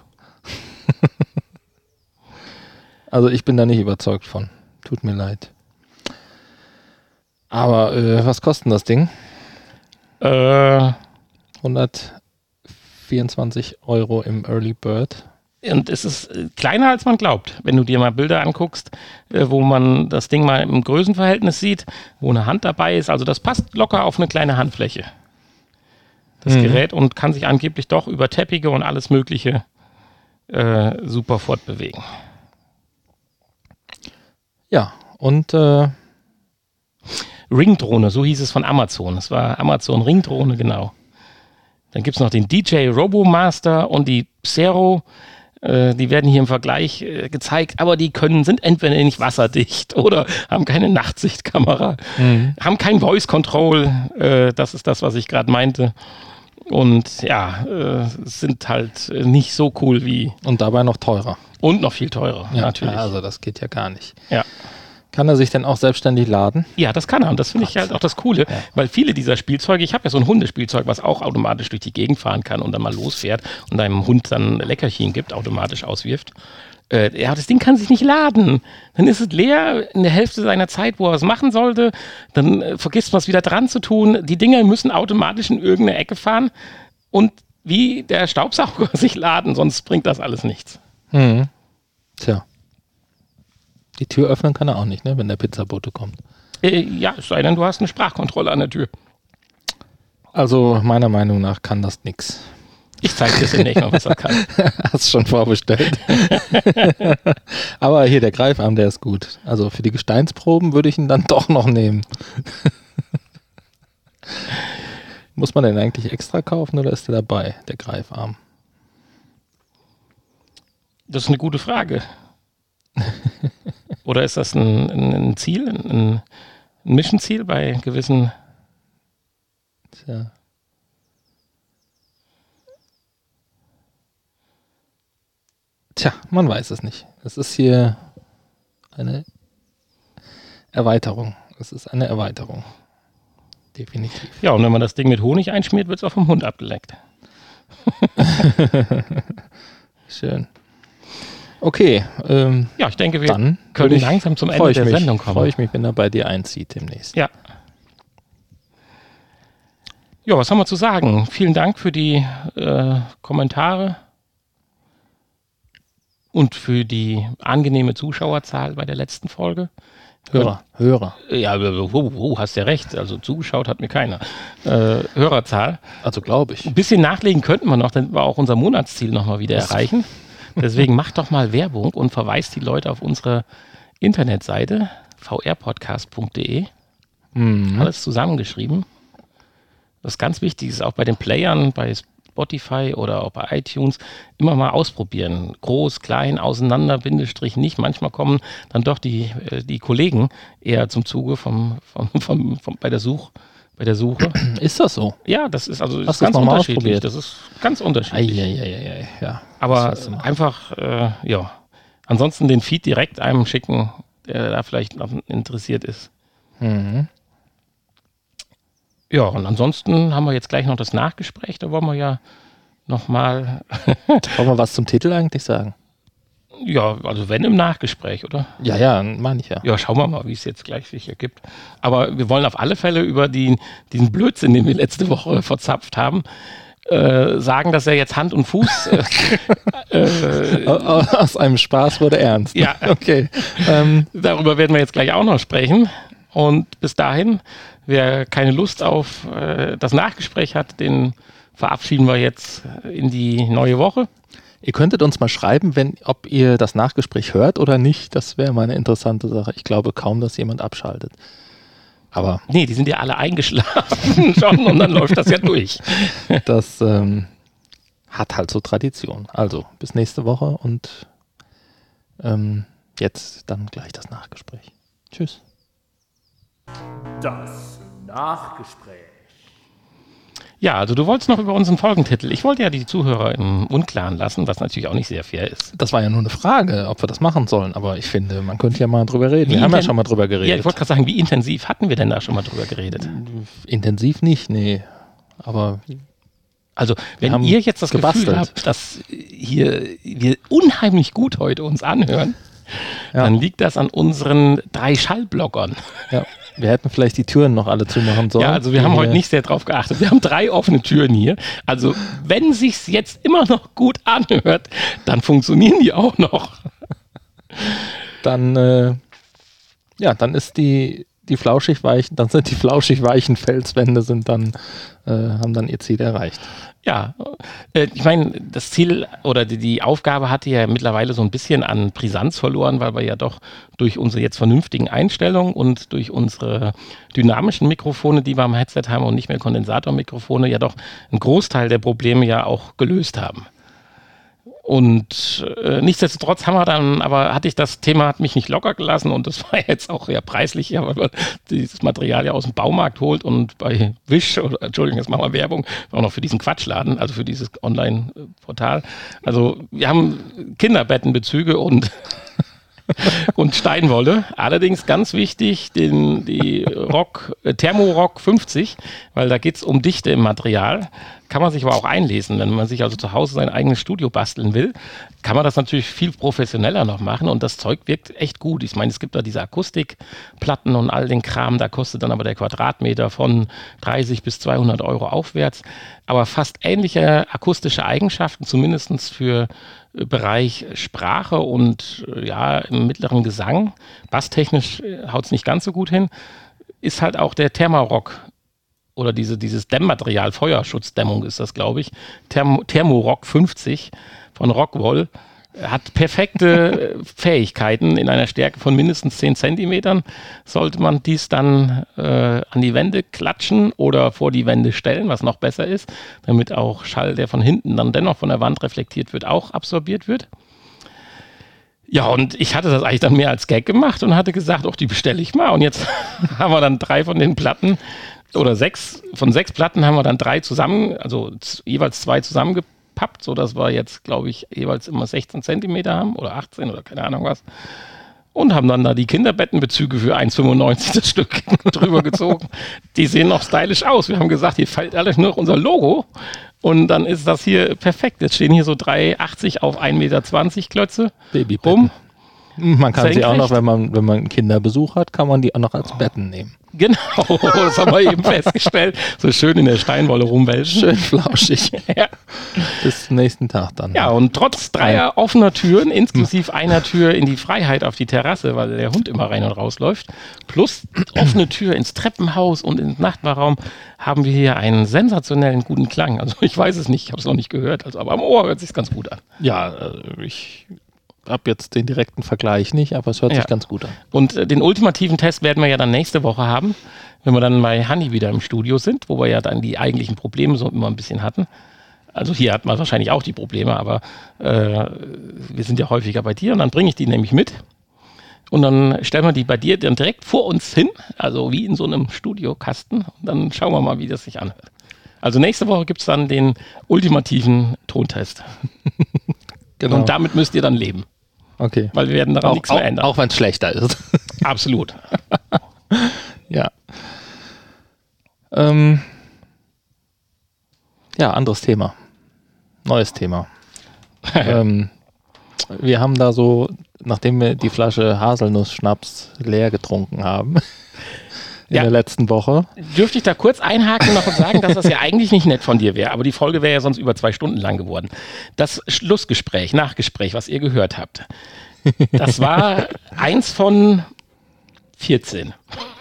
Also ich bin da nicht überzeugt von. Tut mir leid. Aber äh, was kostet das Ding? Äh, hundertvierundzwanzig Euro im Early Bird. Und es ist kleiner, als man glaubt. Wenn du dir mal Bilder anguckst, äh, wo man das Ding mal im Größenverhältnis sieht, wo eine Hand dabei ist. Also das passt locker auf eine kleine Handfläche. Das mhm. Gerät und kann sich angeblich doch über Teppiche und alles Mögliche äh, super fortbewegen. Ja, und äh Ringdrohne, so hieß es von Amazon. Es war Amazon Ringdrohne, genau. Dann gibt es noch den D J Robomaster und die Psero. Äh, die werden hier im Vergleich äh, gezeigt, aber die können, sind entweder nicht wasserdicht oder haben keine Nachtsichtkamera, mhm. haben kein Voice Control. Äh, das ist das, was ich gerade meinte. Und ja, äh, sind halt äh, nicht so cool wie... Und dabei noch teurer. Und noch viel teurer, ja, natürlich. Also das geht ja gar nicht. Ja. Kann er sich denn auch selbstständig laden? Ja, das kann er. Und das finde ich halt auch das Coole, ja. Weil viele dieser Spielzeuge, ich habe ja so ein Hundespielzeug, was auch automatisch durch die Gegend fahren kann und dann mal losfährt und deinem Hund dann Leckerchen gibt, automatisch auswirft. Äh, ja, das Ding kann sich nicht laden. Dann ist es leer in der Hälfte seiner Zeit, wo er es machen sollte. Dann äh, vergisst man es wieder dran zu tun. Die Dinger müssen automatisch in irgendeine Ecke fahren und wie der Staubsauger sich laden, sonst bringt das alles nichts. Mhm. Tja. Die Tür öffnen kann er auch nicht, ne, wenn der Pizzabote kommt. Äh, ja, es sei denn, du hast eine Sprachkontrolle an der Tür. Also meiner Meinung nach kann das nix. Ich zeige dir demnächst noch, was er kann. Hast schon vorbestellt. Aber hier, der Greifarm, der ist gut. Also für die Gesteinsproben würde ich ihn dann doch noch nehmen. Muss man den eigentlich extra kaufen oder ist der dabei, der Greifarm? Das ist eine gute Frage. Oder ist das ein, ein, ein Ziel, ein, ein Mission-Ziel bei gewissen... Tja. Tja, man weiß es nicht. Es ist hier eine Erweiterung. Es ist eine Erweiterung. Definitiv. Ja, und wenn man das Ding mit Honig einschmiert, wird es auch vom Hund abgeleckt. Schön. Okay. Ähm, ja, ich denke, wir dann können ich, langsam zum Ende der mich, Sendung kommen. Freue ich mich, wenn er bei dir einzieht demnächst. Ja. Ja, was haben wir zu sagen? Vielen Dank für die äh, Kommentare und für die angenehme Zuschauerzahl bei der letzten Folge. Hörer, Hörer. Ja, oh, oh, hast ja recht. Also zugeschaut hat mir keiner. Äh, Hörerzahl. Also glaube ich. Ein bisschen nachlegen könnten wir noch, dann wir auch unser Monatsziel nochmal wieder Was? erreichen. Deswegen macht doch mal Werbung und verweist die Leute auf unsere Internetseite v r podcast punkt d e. Mhm. Alles zusammengeschrieben. Was ganz wichtig ist, auch bei den Playern, bei Spotify oder auch bei iTunes, immer mal ausprobieren. Groß, klein, auseinander, Bindestrich nicht. Manchmal kommen dann doch die, die Kollegen eher zum Zuge vom, vom, vom, vom, bei der Such, bei der Suche. Ist das so? Ja, das ist also das Hast ist ganz unterschiedlich. Ausprobiert? Das ist ganz unterschiedlich. Ei, ei, ei, ei, ja. Aber einfach, äh, ja. Ansonsten den Feed direkt einem schicken, der da vielleicht noch interessiert ist. Mhm. Ja, und ansonsten haben wir jetzt gleich noch das Nachgespräch. Da wollen wir ja nochmal... Wollen wir was zum Titel eigentlich sagen? Ja, also wenn im Nachgespräch, oder? Ja, ja, meine ich ja. Ja, schauen wir mal, wie es jetzt gleich sich ergibt. Aber wir wollen auf alle Fälle über die, diesen Blödsinn, den wir letzte Woche verzapft haben, äh, sagen, dass er jetzt Hand und Fuß... Äh, äh, Aus einem Spaß wurde ernst. Ja, okay. Ähm, darüber werden wir jetzt gleich auch noch sprechen. Und bis dahin, wer keine Lust auf äh, das Nachgespräch hat, den verabschieden wir jetzt in die neue Woche. Ihr könntet uns mal schreiben, wenn, ob ihr das Nachgespräch hört oder nicht. Das wäre mal eine interessante Sache. Ich glaube kaum, dass jemand abschaltet. Aber nee, die sind ja alle eingeschlafen schon und dann läuft das ja durch. Das ähm, hat halt so Tradition. Also, bis nächste Woche und ähm, jetzt dann gleich das Nachgespräch. Tschüss. Das Nachgespräch. Ja, also du wolltest noch über unseren Folgentitel. Ich wollte ja die Zuhörer im Unklaren lassen, was natürlich auch nicht sehr fair ist. Das war ja nur eine Frage, ob wir das machen sollen. Aber ich finde, man könnte ja mal drüber reden. Wie wir haben ja inten- schon mal drüber geredet. Ja, ich wollte gerade sagen, wie intensiv hatten wir denn da schon mal drüber geredet? Intensiv nicht, nee. Aber Also, Wir wenn haben ihr jetzt das gebastelt. Gefühl habt, dass hier wir unheimlich gut heute uns anhören, Ja. dann liegt das an unseren drei Schallblockern. ja, wir hätten vielleicht die Türen noch alle zumachen sollen. Ja, also wir Die haben hier- heute nicht sehr drauf geachtet. Wir haben drei offene Türen hier. Also, wenn sich's jetzt immer noch gut anhört, dann funktionieren die auch noch. Dann, äh, ja, dann ist die, die flauschig weichen, dann sind die flauschig weichen Felswände sind dann, äh, haben dann ihr Ziel erreicht. Ja, äh, ich meine, das Ziel oder die, die Aufgabe hatte ja mittlerweile so ein bisschen an Brisanz verloren, weil wir ja doch durch unsere jetzt vernünftigen Einstellungen und durch unsere dynamischen Mikrofone, die wir am Headset haben und nicht mehr Kondensatormikrofone, ja doch einen Großteil der Probleme ja auch gelöst haben. Und äh, nichtsdestotrotz haben wir dann, aber hatte ich das Thema, hat mich nicht locker gelassen und das war jetzt auch ja preislich, ja, weil man dieses Material ja aus dem Baumarkt holt und bei Wish, oder Entschuldigung, jetzt machen wir Werbung, auch noch für diesen Quatschladen, also für dieses Online-Portal. Also wir haben Kinderbettenbezüge und und Steinwolle. Allerdings ganz wichtig, den, die Rock, äh, Thermorock fünfzig, weil da geht es um Dichte im Material. Kann man sich aber auch einlesen. Wenn man sich also zu Hause sein eigenes Studio basteln will, kann man das natürlich viel professioneller noch machen und das Zeug wirkt echt gut. Ich meine, es gibt da diese Akustikplatten und all den Kram, da kostet dann aber der Quadratmeter von dreißig bis zweihundert Euro aufwärts. Aber fast ähnliche akustische Eigenschaften, zumindest für Bereich Sprache und ja, im mittleren Gesang, basstechnisch haut es nicht ganz so gut hin, ist halt auch der Thermarock oder diese, dieses Dämmmaterial, Feuerschutzdämmung ist das, glaube ich, Therm- Thermorock fünfzig von Rockwool, hat perfekte Fähigkeiten in einer Stärke von mindestens zehn Zentimetern. Sollte man dies dann äh, an die Wände klatschen oder vor die Wände stellen, was noch besser ist, damit auch Schall, der von hinten dann dennoch von der Wand reflektiert wird, auch absorbiert wird. Ja, und ich hatte das eigentlich dann mehr als Gag gemacht und hatte gesagt, auch die bestelle ich mal. Und jetzt haben wir dann drei von den Platten oder sechs, von sechs Platten haben wir dann drei zusammen, also z- jeweils zwei zusammengepackt. Pappt, sodass wir jetzt, glaube ich, jeweils immer sechzehn Zentimeter haben oder achtzehn oder keine Ahnung was. Und haben dann da die Kinderbettenbezüge für eins Komma fünfundneunzig das Stück drüber gezogen. Die sehen noch stylisch aus. Wir haben gesagt, hier fällt alles nur noch unser Logo. Und dann ist das hier perfekt. Jetzt stehen hier so drei Komma achtzig auf ein Meter zwanzig Klötze Babybetten. rum. Man kann sie auch Senkrecht. noch, wenn man, wenn man Kinderbesuch hat, kann man die auch noch als Betten nehmen. Genau, das haben wir eben festgestellt. So schön in der Steinwolle rumwälzen. Schön flauschig. Ja. Bis zum nächsten Tag dann. Ja, und trotz dreier offener Türen, inklusive einer Tür in die Freiheit auf die Terrasse, weil der Hund immer rein und raus läuft, plus offene Tür ins Treppenhaus und ins Nachtwahrraum, haben wir hier einen sensationellen guten Klang. Also ich weiß es nicht, ich habe es noch nicht gehört, also, aber am Ohr hört es sich ganz gut an. Ja, äh, ich habe jetzt den direkten Vergleich nicht, aber es hört Ja. sich ganz gut an. Und äh, den ultimativen Test werden wir ja dann nächste Woche haben, wenn wir dann bei Hanni wieder im Studio sind, wo wir ja dann die eigentlichen Probleme so immer ein bisschen hatten. Also hier hat man wahrscheinlich auch die Probleme, aber äh, wir sind ja häufiger bei dir und dann bringe ich die nämlich mit. Und dann stellen wir die bei dir dann direkt vor uns hin, also wie in so einem Studiokasten. Und dann schauen wir mal, wie das sich anhört. Also nächste Woche gibt es dann den ultimativen Tontest. Genau. Und damit müsst ihr dann leben, Okay. weil wir werden daran Auch, nichts auch, mehr ändern. auch wenn es schlechter ist. Absolut. Ja. Ähm, ja, anderes Thema. Neues Thema. ähm, wir haben da so, nachdem wir die Flasche Haselnuss-Schnaps leer getrunken haben, in Ja. der letzten Woche. Dürfte ich da kurz einhaken noch und sagen, dass das ja eigentlich nicht nett von dir wäre, aber die Folge wäre ja sonst über zwei Stunden lang geworden. Das Schlussgespräch, Nachgespräch, was ihr gehört habt, das war eins von vierzehn.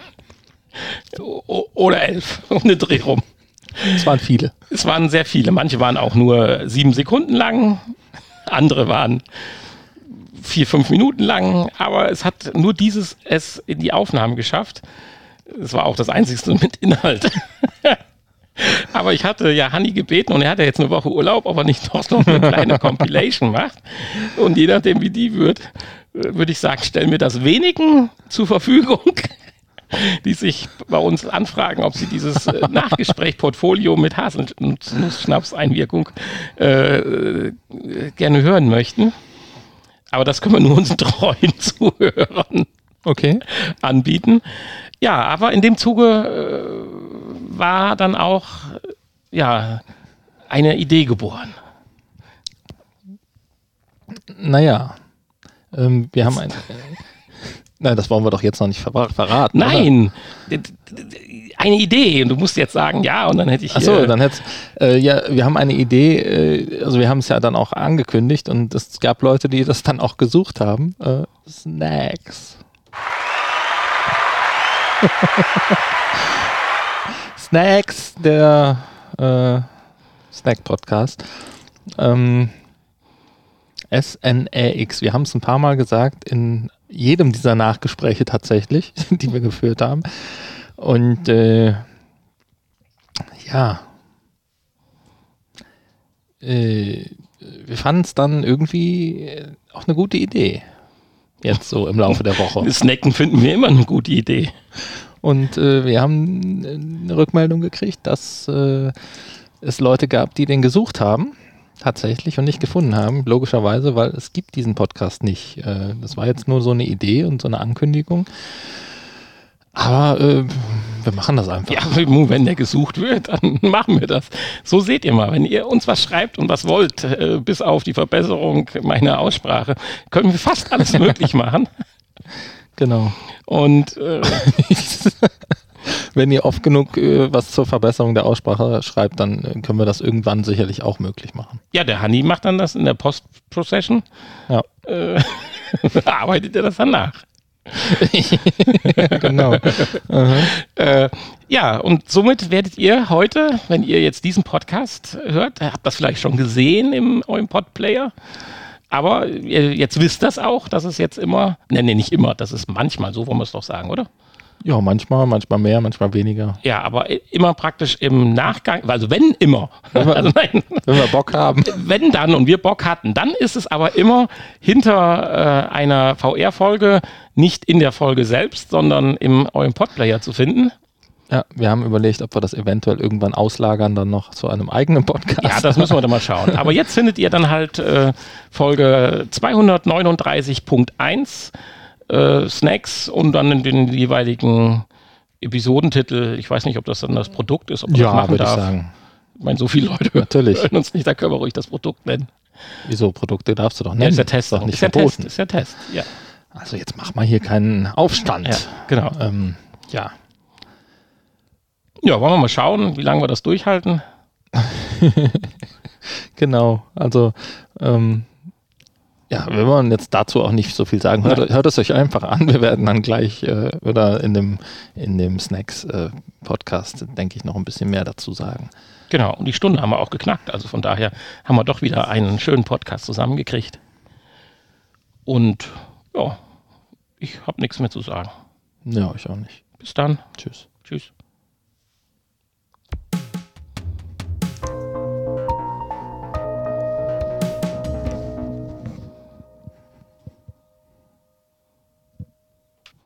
O- Oder elf, um den Dreh rum. Es waren viele. Es waren sehr viele, manche waren auch nur sieben Sekunden lang. Andere waren vier, fünf Minuten lang, aber es hat nur dieses es in die Aufnahmen geschafft. Es war auch das Einzigste mit Inhalt. Aber ich hatte ja Hanni gebeten und er hat ja jetzt eine Woche Urlaub, ob er nicht doch noch eine kleine Compilation macht. Und je nachdem, wie die wird, würde ich sagen, stellen wir das wenigen zur Verfügung, die sich bei uns anfragen, ob sie dieses äh, Nachgespräch-Portfolio mit Haselnuss-Schnaps-Einwirkung äh, gerne hören möchten. Aber das können wir nur unseren treuen Zuhörern Okay. anbieten. Ja, aber in dem Zuge äh, war dann auch äh, ja, eine Idee geboren. Naja, ähm, wir haben ein... Äh, nein, das wollen wir doch jetzt noch nicht ver- verraten. Nein, d- d- d- eine Idee. Und du musst jetzt sagen, ja, und dann hätte ich... Achso, äh, dann hätte äh, ja, wir haben eine Idee, äh, also wir haben es ja dann auch angekündigt und es gab Leute, die das dann auch gesucht haben. Äh, Snacks. Snacks, der äh, Snack-Podcast. Ähm, S N A X. Wir haben es ein paar Mal gesagt, in jedem dieser Nachgespräche tatsächlich, die wir geführt haben. Und äh, ja, äh, wir fanden es dann irgendwie auch eine gute Idee. Jetzt so im Laufe der Woche. Snacken finden wir immer eine gute Idee. Und äh, wir haben eine Rückmeldung gekriegt, dass äh, es Leute gab, die den gesucht haben, tatsächlich, und nicht gefunden haben, logischerweise, weil es gibt diesen Podcast nicht. Äh, das war jetzt nur so eine Idee und so eine Ankündigung. Aber äh, wir machen das einfach. Ja, wenn der gesucht wird, dann machen wir das. So seht ihr mal, wenn ihr uns was schreibt und was wollt, äh, bis auf die Verbesserung meiner Aussprache, können wir fast alles möglich machen. Genau. Und äh, wenn ihr oft genug äh, was zur Verbesserung der Aussprache schreibt, dann äh, können wir das irgendwann sicherlich auch möglich machen. ja, der Hanni macht dann das in der Post-Procession. Ja. Äh, arbeitet er das dann nach. Genau. Äh, ja, und somit werdet ihr heute, wenn ihr jetzt diesen Podcast hört, habt das vielleicht schon gesehen im eurem Podplayer, aber ihr jetzt wisst das auch, dass es jetzt immer, ne, ne, nicht immer, das ist manchmal, so wollen wir es doch sagen, oder? Ja, manchmal, manchmal mehr, manchmal weniger. Ja, aber immer praktisch im Nachgang, also wenn immer, Wenn wir, also nein, wenn wir Bock haben. wenn dann und wir Bock hatten, dann ist es aber immer hinter äh, einer V R-Folge, nicht in der Folge selbst, sondern im eurem Podplayer zu finden. Ja, wir haben überlegt, ob wir das eventuell irgendwann auslagern, dann noch zu einem eigenen Podcast. Ja, das müssen wir dann mal schauen. Aber jetzt findet ihr dann halt äh, Folge zweihundertneununddreißig Punkt eins äh, Snacks und dann in den jeweiligen Episodentitel. Ich weiß nicht, ob das dann das Produkt ist, ob man das Ja, machen würde ich darf. sagen. Ich meine, so viele Leute Natürlich. hören uns nicht, da können wir ruhig das Produkt nennen. Wieso, Produkte darfst du doch Ja, nennen. ist der Test. Ist doch nicht ist der verboten. Test, ist der Test, ja. Also jetzt mach mal hier keinen Aufstand. Ja, genau. Ähm, ja. Ja, wollen wir mal schauen, wie lange wir das durchhalten. Genau, also ähm, ja, wir wollen jetzt dazu auch nicht so viel sagen. Hört, hört es euch einfach an. Wir werden dann gleich äh, oder in dem, in dem Snacks-Podcast, äh, denke ich, noch ein bisschen mehr dazu sagen. Genau, und die Stunde haben wir auch geknackt. Also von daher haben wir doch wieder einen schönen Podcast zusammengekriegt. Und ja, ich habe nichts mehr zu sagen. Ja, ich auch nicht. Bis dann. Tschüss. Tschüss.